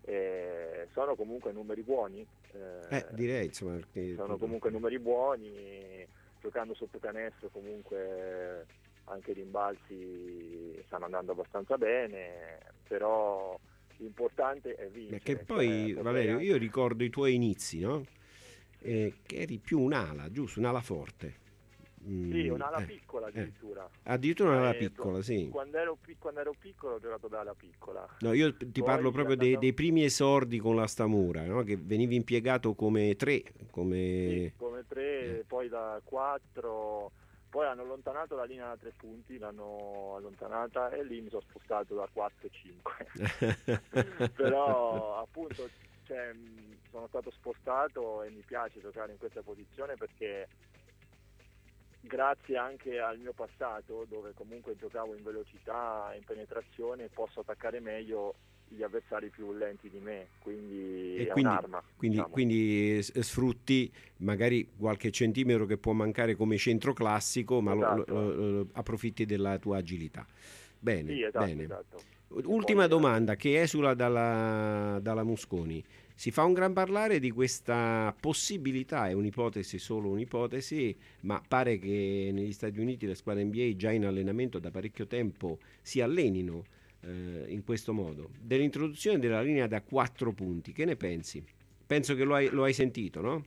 M: Eh, sono comunque numeri buoni, eh,
D: eh, direi insomma che...
M: sono comunque numeri buoni, giocando sotto canestro comunque anche i rimbalzi stanno andando abbastanza bene, però l'importante è vincere.
D: Perché poi
M: cioè,
D: Valerio, io ricordo i tuoi inizi, no? Eh, che eri più un'ala, giusto? Un'ala forte. Mm,
M: sì, un'ala
D: eh,
M: piccola addirittura.
D: Eh. Addirittura un'ala
M: eh,
D: piccola, sì.
M: Quando ero, quando ero piccolo ho giocato da ala piccola.
D: No, io ti
M: Poi
D: parlo proprio
M: andando...
D: dei, dei primi esordi con la Stamura, no? Che venivi impiegato come tre, come...
M: Sì, come tre, eh. poi da quattro, poi hanno allontanato la linea da tre punti, l'hanno allontanata e lì mi sono spostato da quattro e cinque. Però appunto, cioè, sono stato spostato e mi piace giocare in questa posizione perché grazie anche al mio passato, dove comunque giocavo in velocità, in penetrazione, posso attaccare meglio gli avversari più lenti di me, quindi
D: e
M: è
D: quindi,
M: un'arma.
D: Quindi,
M: diciamo.
D: quindi sfrutti magari qualche centimetro che può mancare come centro classico, ma
M: esatto.
D: lo, lo, lo, approfitti della tua agilità. Bene,
M: sì, esatto,
D: bene.
M: Esatto.
D: Ultima
M: poi,
D: domanda che esula dalla, dalla Mosconi. Si fa un gran parlare di questa possibilità, è un'ipotesi, solo un'ipotesi, ma pare che negli Stati Uniti le squadre N B A già in allenamento da parecchio tempo si allenino eh, in questo modo, dell'introduzione della linea da quattro punti. Che ne pensi? Penso che lo hai, lo hai sentito, no?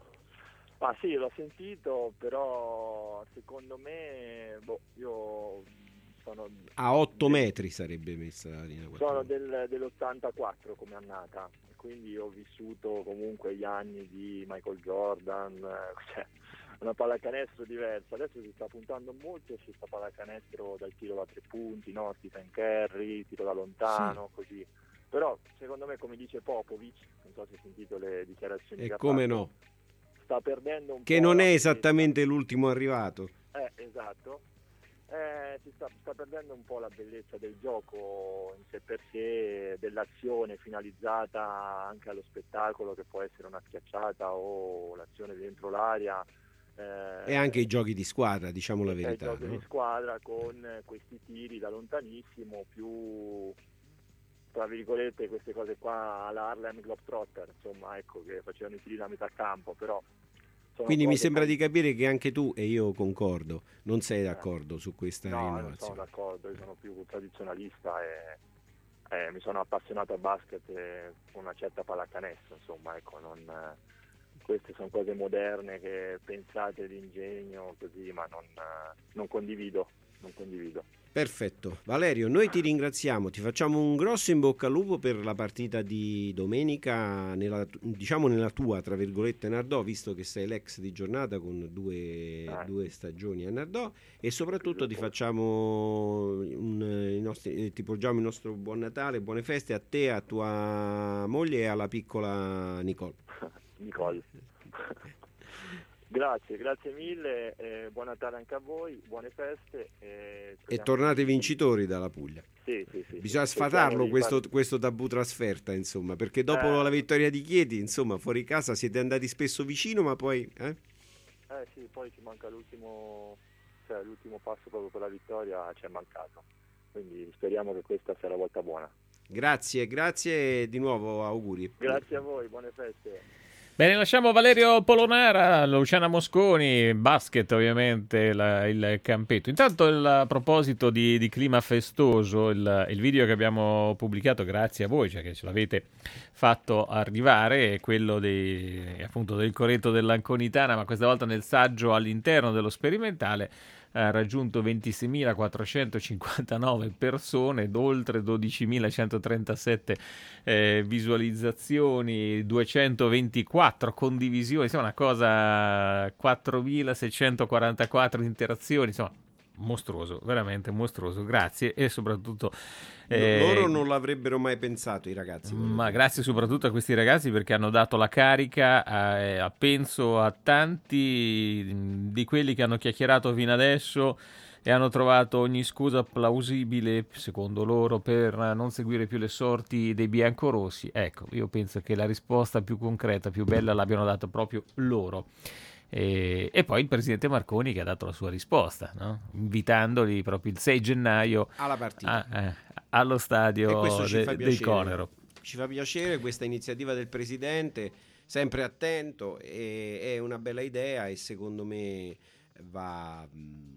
M: Ah sì, l'ho sentito, però secondo me boh, io sono
D: a otto metri sarebbe messa la linea quattro.
M: Sono del, dell'ottantaquattro come annata, quindi ho vissuto comunque gli anni di Michael Jordan, cioè una pallacanestro diversa. Adesso si sta puntando molto su questa pallacanestro dal tiro da tre punti, no? Stephen Curry, tiro da lontano, sì. Così. Però secondo me, come dice Popovic, non so se hai sentito le dichiarazioni
D: e
M: che ha
D: come
M: fatto,
D: no,
M: sta perdendo un
D: che
M: po'
D: non è
M: la
D: esattamente
M: bellezza.
D: l'ultimo arrivato.
M: Eh, esatto. Eh, si sta, sta perdendo un po' la bellezza del gioco in sé per sé, dell'azione finalizzata anche allo spettacolo, che può essere una schiacciata o l'azione dentro l'area. Eh,
D: e anche i giochi di squadra, diciamo la
M: e
D: verità.
M: I giochi
D: no?
M: di squadra con questi tiri da lontanissimo, più tra virgolette queste cose qua all'Harlem Globetrotter, insomma, ecco, che facevano i tiri da metà campo, però
D: quindi mi sembra di capire che anche tu, e io concordo, non sei d'accordo eh. su questa
M: no,
D: innovazione.
M: No, non sono d'accordo, io sono più tradizionalista e eh, mi sono appassionato a basket con una certa pallacanestro, insomma, ecco, non, eh, queste sono cose moderne che pensate di ingegno così, ma non, eh, non condivido. non condivido.
D: Perfetto, Valerio, noi ti ringraziamo, ti facciamo un grosso in bocca al lupo per la partita di domenica, nella, diciamo nella tua, tra virgolette, Nardò, visto che sei l'ex di giornata con due,
M: Ah.
D: due stagioni a Nardò, e soprattutto ti facciamo un, i nostri, ti porgiamo il nostro buon Natale, buone feste a te, a tua moglie e alla piccola Nicole.
M: Nicole. Grazie, grazie mille, eh, buon Natale anche a voi, buone feste. Eh,
D: E tornate vincitori dalla Puglia.
M: Sì, sì, sì.
D: Bisogna
M: Cerchiamo
D: sfatarlo
M: di
D: questo,
M: fare-
D: questo tabù trasferta, insomma, perché dopo
M: Eh.
D: la vittoria di Chieti, insomma, fuori casa siete andati spesso vicino, ma poi... Eh?
M: Eh sì, poi ci manca l'ultimo, cioè l'ultimo passo proprio per la vittoria, ci è mancato. Quindi speriamo che questa sia la volta buona.
D: Grazie, grazie e di nuovo auguri.
M: Grazie a voi, buone feste.
C: Bene, lasciamo Valerio Polonara, Luciana Mosconi, basket ovviamente, la- il campetto. Intanto il- a proposito di, di clima festoso, il, il video che abbiamo pubblicato grazie a voi, cioè che ce l'avete fatto arrivare, è quello dei, appunto del Coretto dell'Anconitana, ma questa volta nel saggio all'interno dello sperimentale. Ha raggiunto ventiseiemilaquattrocentocinquantanove persone ed oltre dodicimilacentotrentasette eh, visualizzazioni, duecentoventiquattro condivisioni, insomma una cosa, quattromilaseicentoquarantaquattro interazioni, insomma mostruoso, veramente mostruoso, grazie e soprattutto... eh,
D: Loro non l'avrebbero mai pensato, i ragazzi.
C: ma grazie soprattutto a questi ragazzi perché hanno dato la carica a, a- penso a tanti di quelli che hanno chiacchierato fino adesso e hanno trovato ogni scusa plausibile, secondo loro, per non seguire più le sorti dei biancorossi. Ecco, io penso che la risposta più concreta, più bella l'abbiano data proprio loro. E, e poi il presidente Marconi che ha dato la sua risposta, no? Invitandoli proprio il sei gennaio
D: Alla partita.
C: a- eh, allo stadio
D: E questo ci
C: de-
D: fa
C: del
D: piacere.
C: Conero.
D: Ci fa piacere questa iniziativa del presidente, sempre attento, e, è una bella idea e secondo me va...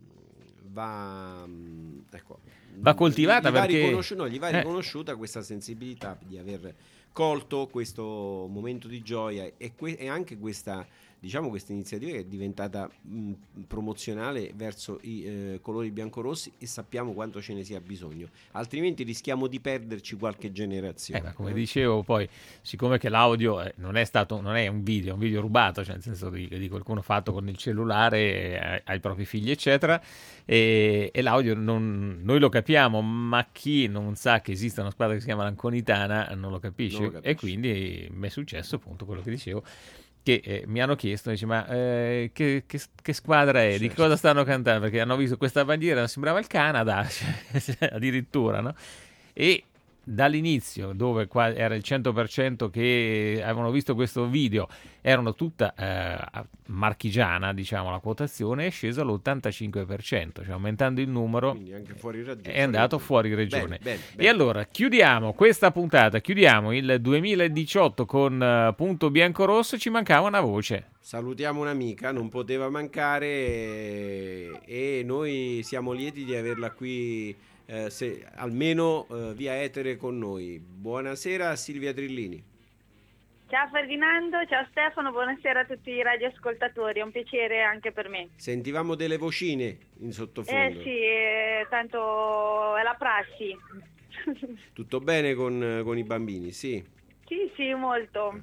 D: va ecco,
C: Va coltivata
D: gli va,
C: perché-
D: riconosci- no, gli va
C: eh.
D: riconosciuta questa sensibilità di aver colto questo momento di gioia e, que- e anche questa, diciamo, questa iniziativa che è diventata mh, promozionale verso i eh, colori biancorossi e sappiamo quanto ce ne sia bisogno, altrimenti rischiamo di perderci qualche generazione.
C: Eh, ma come dicevo poi, siccome che l'audio eh, non è stato, non è un video, è un video rubato, cioè nel senso di, di qualcuno fatto con il cellulare eh, ai propri figli eccetera, e, e l'audio non, noi lo capiamo, ma chi non sa che esiste una squadra che si chiama l'Anconitana non lo capisce,
D: Non lo capisce.
C: e quindi mi è successo appunto quello che dicevo, che eh, mi hanno chiesto, dice, ma eh, che, che- che squadra è, di
D: Certo.
C: cosa stanno cantando, perché hanno visto questa bandiera, sembrava il Canada, cioè, addirittura, no? E dall'inizio, dove qua era il cento per cento che avevano visto questo video, erano tutta eh, marchigiana, diciamo, la quotazione, è sceso all'ottantacinque per cento, cioè aumentando il numero,
D: Quindi anche fuori ragione.
C: è andato fuori regione.
D: Bene, bene,
C: E
D: bene.
C: allora chiudiamo questa puntata, chiudiamo il duemiladiciotto con eh, punto biancorosso, ci mancava una voce.
D: Salutiamo un'amica, non poteva mancare e, e noi siamo lieti di averla qui eh, se- almeno eh, via etere con noi. Buonasera Silvia Trillini.
N: Ciao Ferdinando, ciao Stefano, buonasera a tutti i radioascoltatori, è un piacere anche per me.
D: Sentivamo delle vocine in sottofondo.
N: Eh sì, eh, tanto è la prassi.
D: Tutto bene con, con i bambini? Sì.
N: Sì, sì, molto.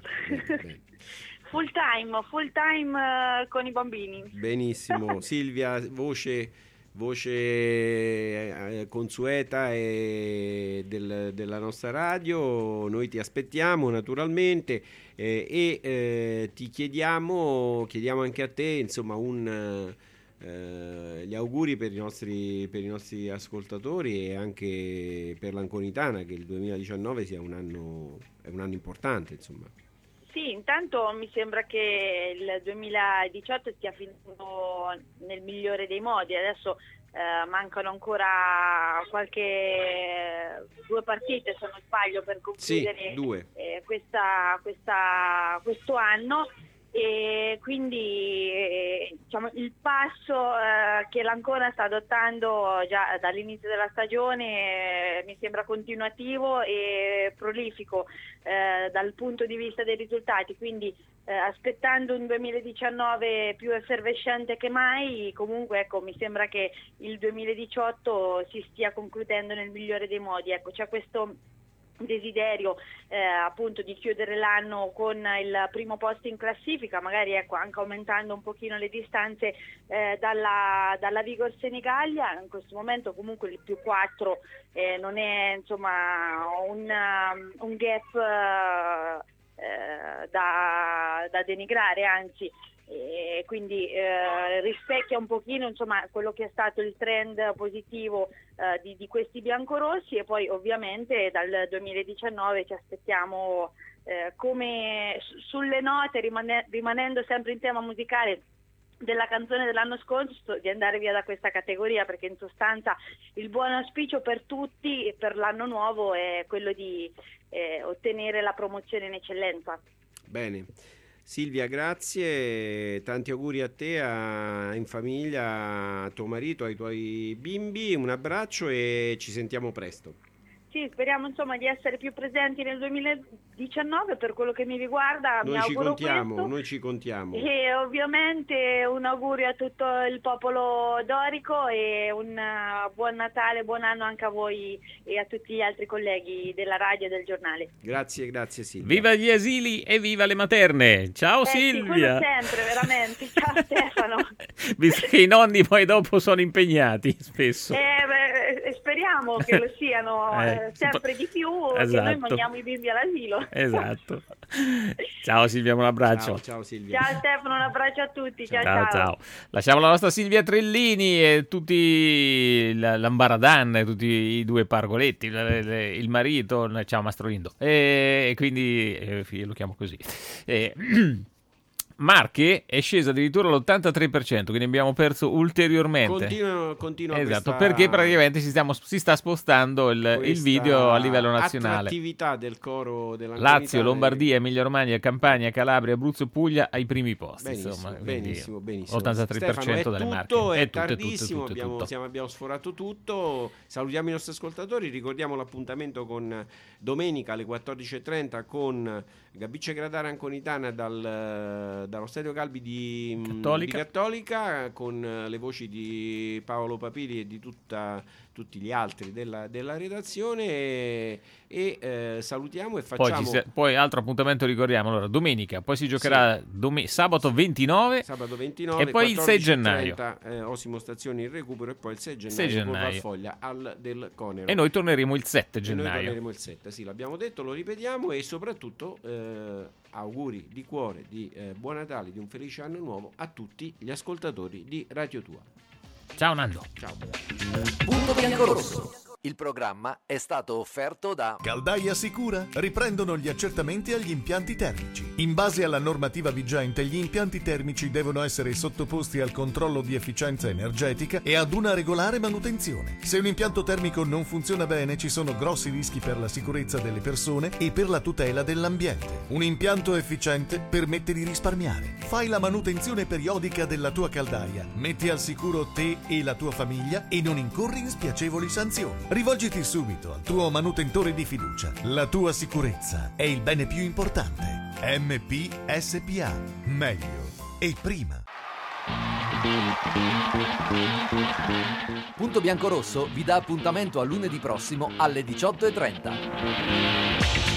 N: Full time, full time eh, con i bambini.
D: Benissimo. Silvia, voce, voce eh, consueta e del- della nostra radio, noi ti aspettiamo naturalmente eh, e eh, ti chiediamo, chiediamo anche a te insomma un, eh, gli auguri per i, nostri, per i nostri ascoltatori e anche per l'Anconitana, che il duemiladiciannove sia un anno, è un anno importante insomma.
N: Sì, intanto mi sembra che il duemiladiciotto stia finendo nel migliore dei modi. Adesso eh, mancano ancora qualche due partite, se non sbaglio, per
D: Sì,
N: concludere
D: due.
N: eh, questa, questa, questo anno. e quindi eh, diciamo, il passo eh, che l'Ancona sta adottando già dall'inizio della stagione eh, mi sembra continuativo e prolifico eh, dal punto di vista dei risultati, quindi eh, aspettando un duemiladiciannove più effervescente che mai, comunque ecco, mi sembra che il duemiladiciotto si stia concludendo nel migliore dei modi. Ecco, c'è questo desiderio eh, appunto di chiudere l'anno con il primo posto in classifica, magari ecco anche aumentando un pochino le distanze eh, dalla, dalla Vigor Senigallia. In questo momento comunque il più quattro eh, non è insomma un, um, un gap eh, da, da denigrare, anzi e quindi eh, rispecchia un pochino insomma quello che è stato il trend positivo eh, di, di questi biancorossi, e poi ovviamente dal duemiladiciannove ci aspettiamo eh, come sulle note, rimane, rimanendo sempre in tema musicale della canzone dell'anno scorso, di andare via da questa categoria, perché in sostanza il buon auspicio per tutti e per l'anno nuovo è quello di eh, ottenere la promozione in eccellenza.
D: Bene. Silvia, grazie, tanti auguri a te, a, in famiglia, a tuo marito, ai tuoi bimbi, un abbraccio e ci sentiamo presto.
N: Sì, speriamo insomma di essere più presenti nel duemiladiciannove per quello che mi riguarda.
D: Noi
N: mi
D: ci
N: auguro
D: contiamo,
N: questo.
D: noi ci contiamo.
N: E ovviamente un augurio a tutto il popolo dorico e un uh, buon Natale, buon anno anche a voi e a tutti gli altri colleghi della radio e del giornale.
D: Grazie, grazie Silvia.
C: Viva gli asili e viva le materne. Ciao
N: eh,
C: Silvia.
N: Sì, sempre, veramente. Ciao Stefano.
C: Visto che i nonni poi dopo sono impegnati spesso.
N: Eh, beh, speriamo che lo siano
C: Eh,
N: eh, sempre di più,
C: esatto.
N: che noi mandiamo i bimbi all'asilo.
C: Esatto. Ciao Silvia, un abbraccio.
D: Ciao, ciao Silvia.
N: Ciao Stefano, un abbraccio a tutti. Ciao,
C: Ciao,
N: ciao.
C: ciao. Lasciamo la nostra Silvia Trellini e tutti l'Ambaradan, tutti i due pargoletti, il marito, ciao Mastrolindo. E quindi eh, io lo chiamo così. E, Marche è scesa addirittura all'ottantatré per cento, quindi abbiamo perso ulteriormente.
D: Continua, continua
C: esatto,
D: questa...
C: perché praticamente si, stiamo, si sta spostando il, il video a livello nazionale.
D: Attività del coro della
C: Lazio, Lombardia, Emilia Romagna, Campania, Calabria, Abruzzo e Puglia ai primi posti.
D: Benissimo,
C: insomma,
D: benissimo, benissimo.
C: ottantatré per cento
D: Stefano,
C: dalle
D: è
C: Marche.
D: tutto, è,
C: è tutto,
D: tardissimo,
C: è tutto, è tutto,
D: abbiamo,
C: tutto.
D: siamo, abbiamo sforato tutto. Salutiamo i nostri ascoltatori, ricordiamo l'appuntamento con domenica alle quattordici e trenta con Gabicce Gradara Anconitana dal, dallo Stadio Calbi di Cattolica. di Cattolica, con le voci di Paolo Papiri e di tutta, tutti gli altri della, della redazione e, e eh, salutiamo e facciamo
C: poi, ci si, poi altro appuntamento ricordiamo, allora domenica, poi si giocherà sì. dom- sabato ventinove,
D: sabato ventinove
C: e poi il sei gennaio
D: trenta, eh, Osimo Stazioni in recupero e poi il sei gennaio,
C: sei gennaio.
D: con Foglia al del Conero
C: e noi torneremo il sette
D: e
C: gennaio
D: noi torneremo il sette, sì, l'abbiamo detto, lo ripetiamo e soprattutto eh, auguri di cuore di eh, buon Natale, di un felice anno nuovo a tutti gli ascoltatori di Radio Tua.
C: Ciao Nando.
D: Ciao.
A: Punto Biancorosso. Il programma è stato offerto da
B: Caldaia Sicura. Riprendono gli accertamenti agli impianti termici. In base alla normativa vigente, gli impianti termici devono essere sottoposti al controllo di efficienza energetica e ad una regolare manutenzione. Se un impianto termico non funziona bene, ci sono grossi rischi per la sicurezza delle persone e per la tutela dell'ambiente. Un impianto efficiente permette di risparmiare. Fai la manutenzione periodica della tua caldaia, metti al sicuro te e la tua famiglia e non incorri in spiacevoli sanzioni. Rivolgiti subito al tuo manutentore di fiducia. La tua sicurezza è il bene più importante. M P S P A. Meglio e prima.
A: Punto Biancorosso vi dà appuntamento a lunedì prossimo alle diciotto e trenta.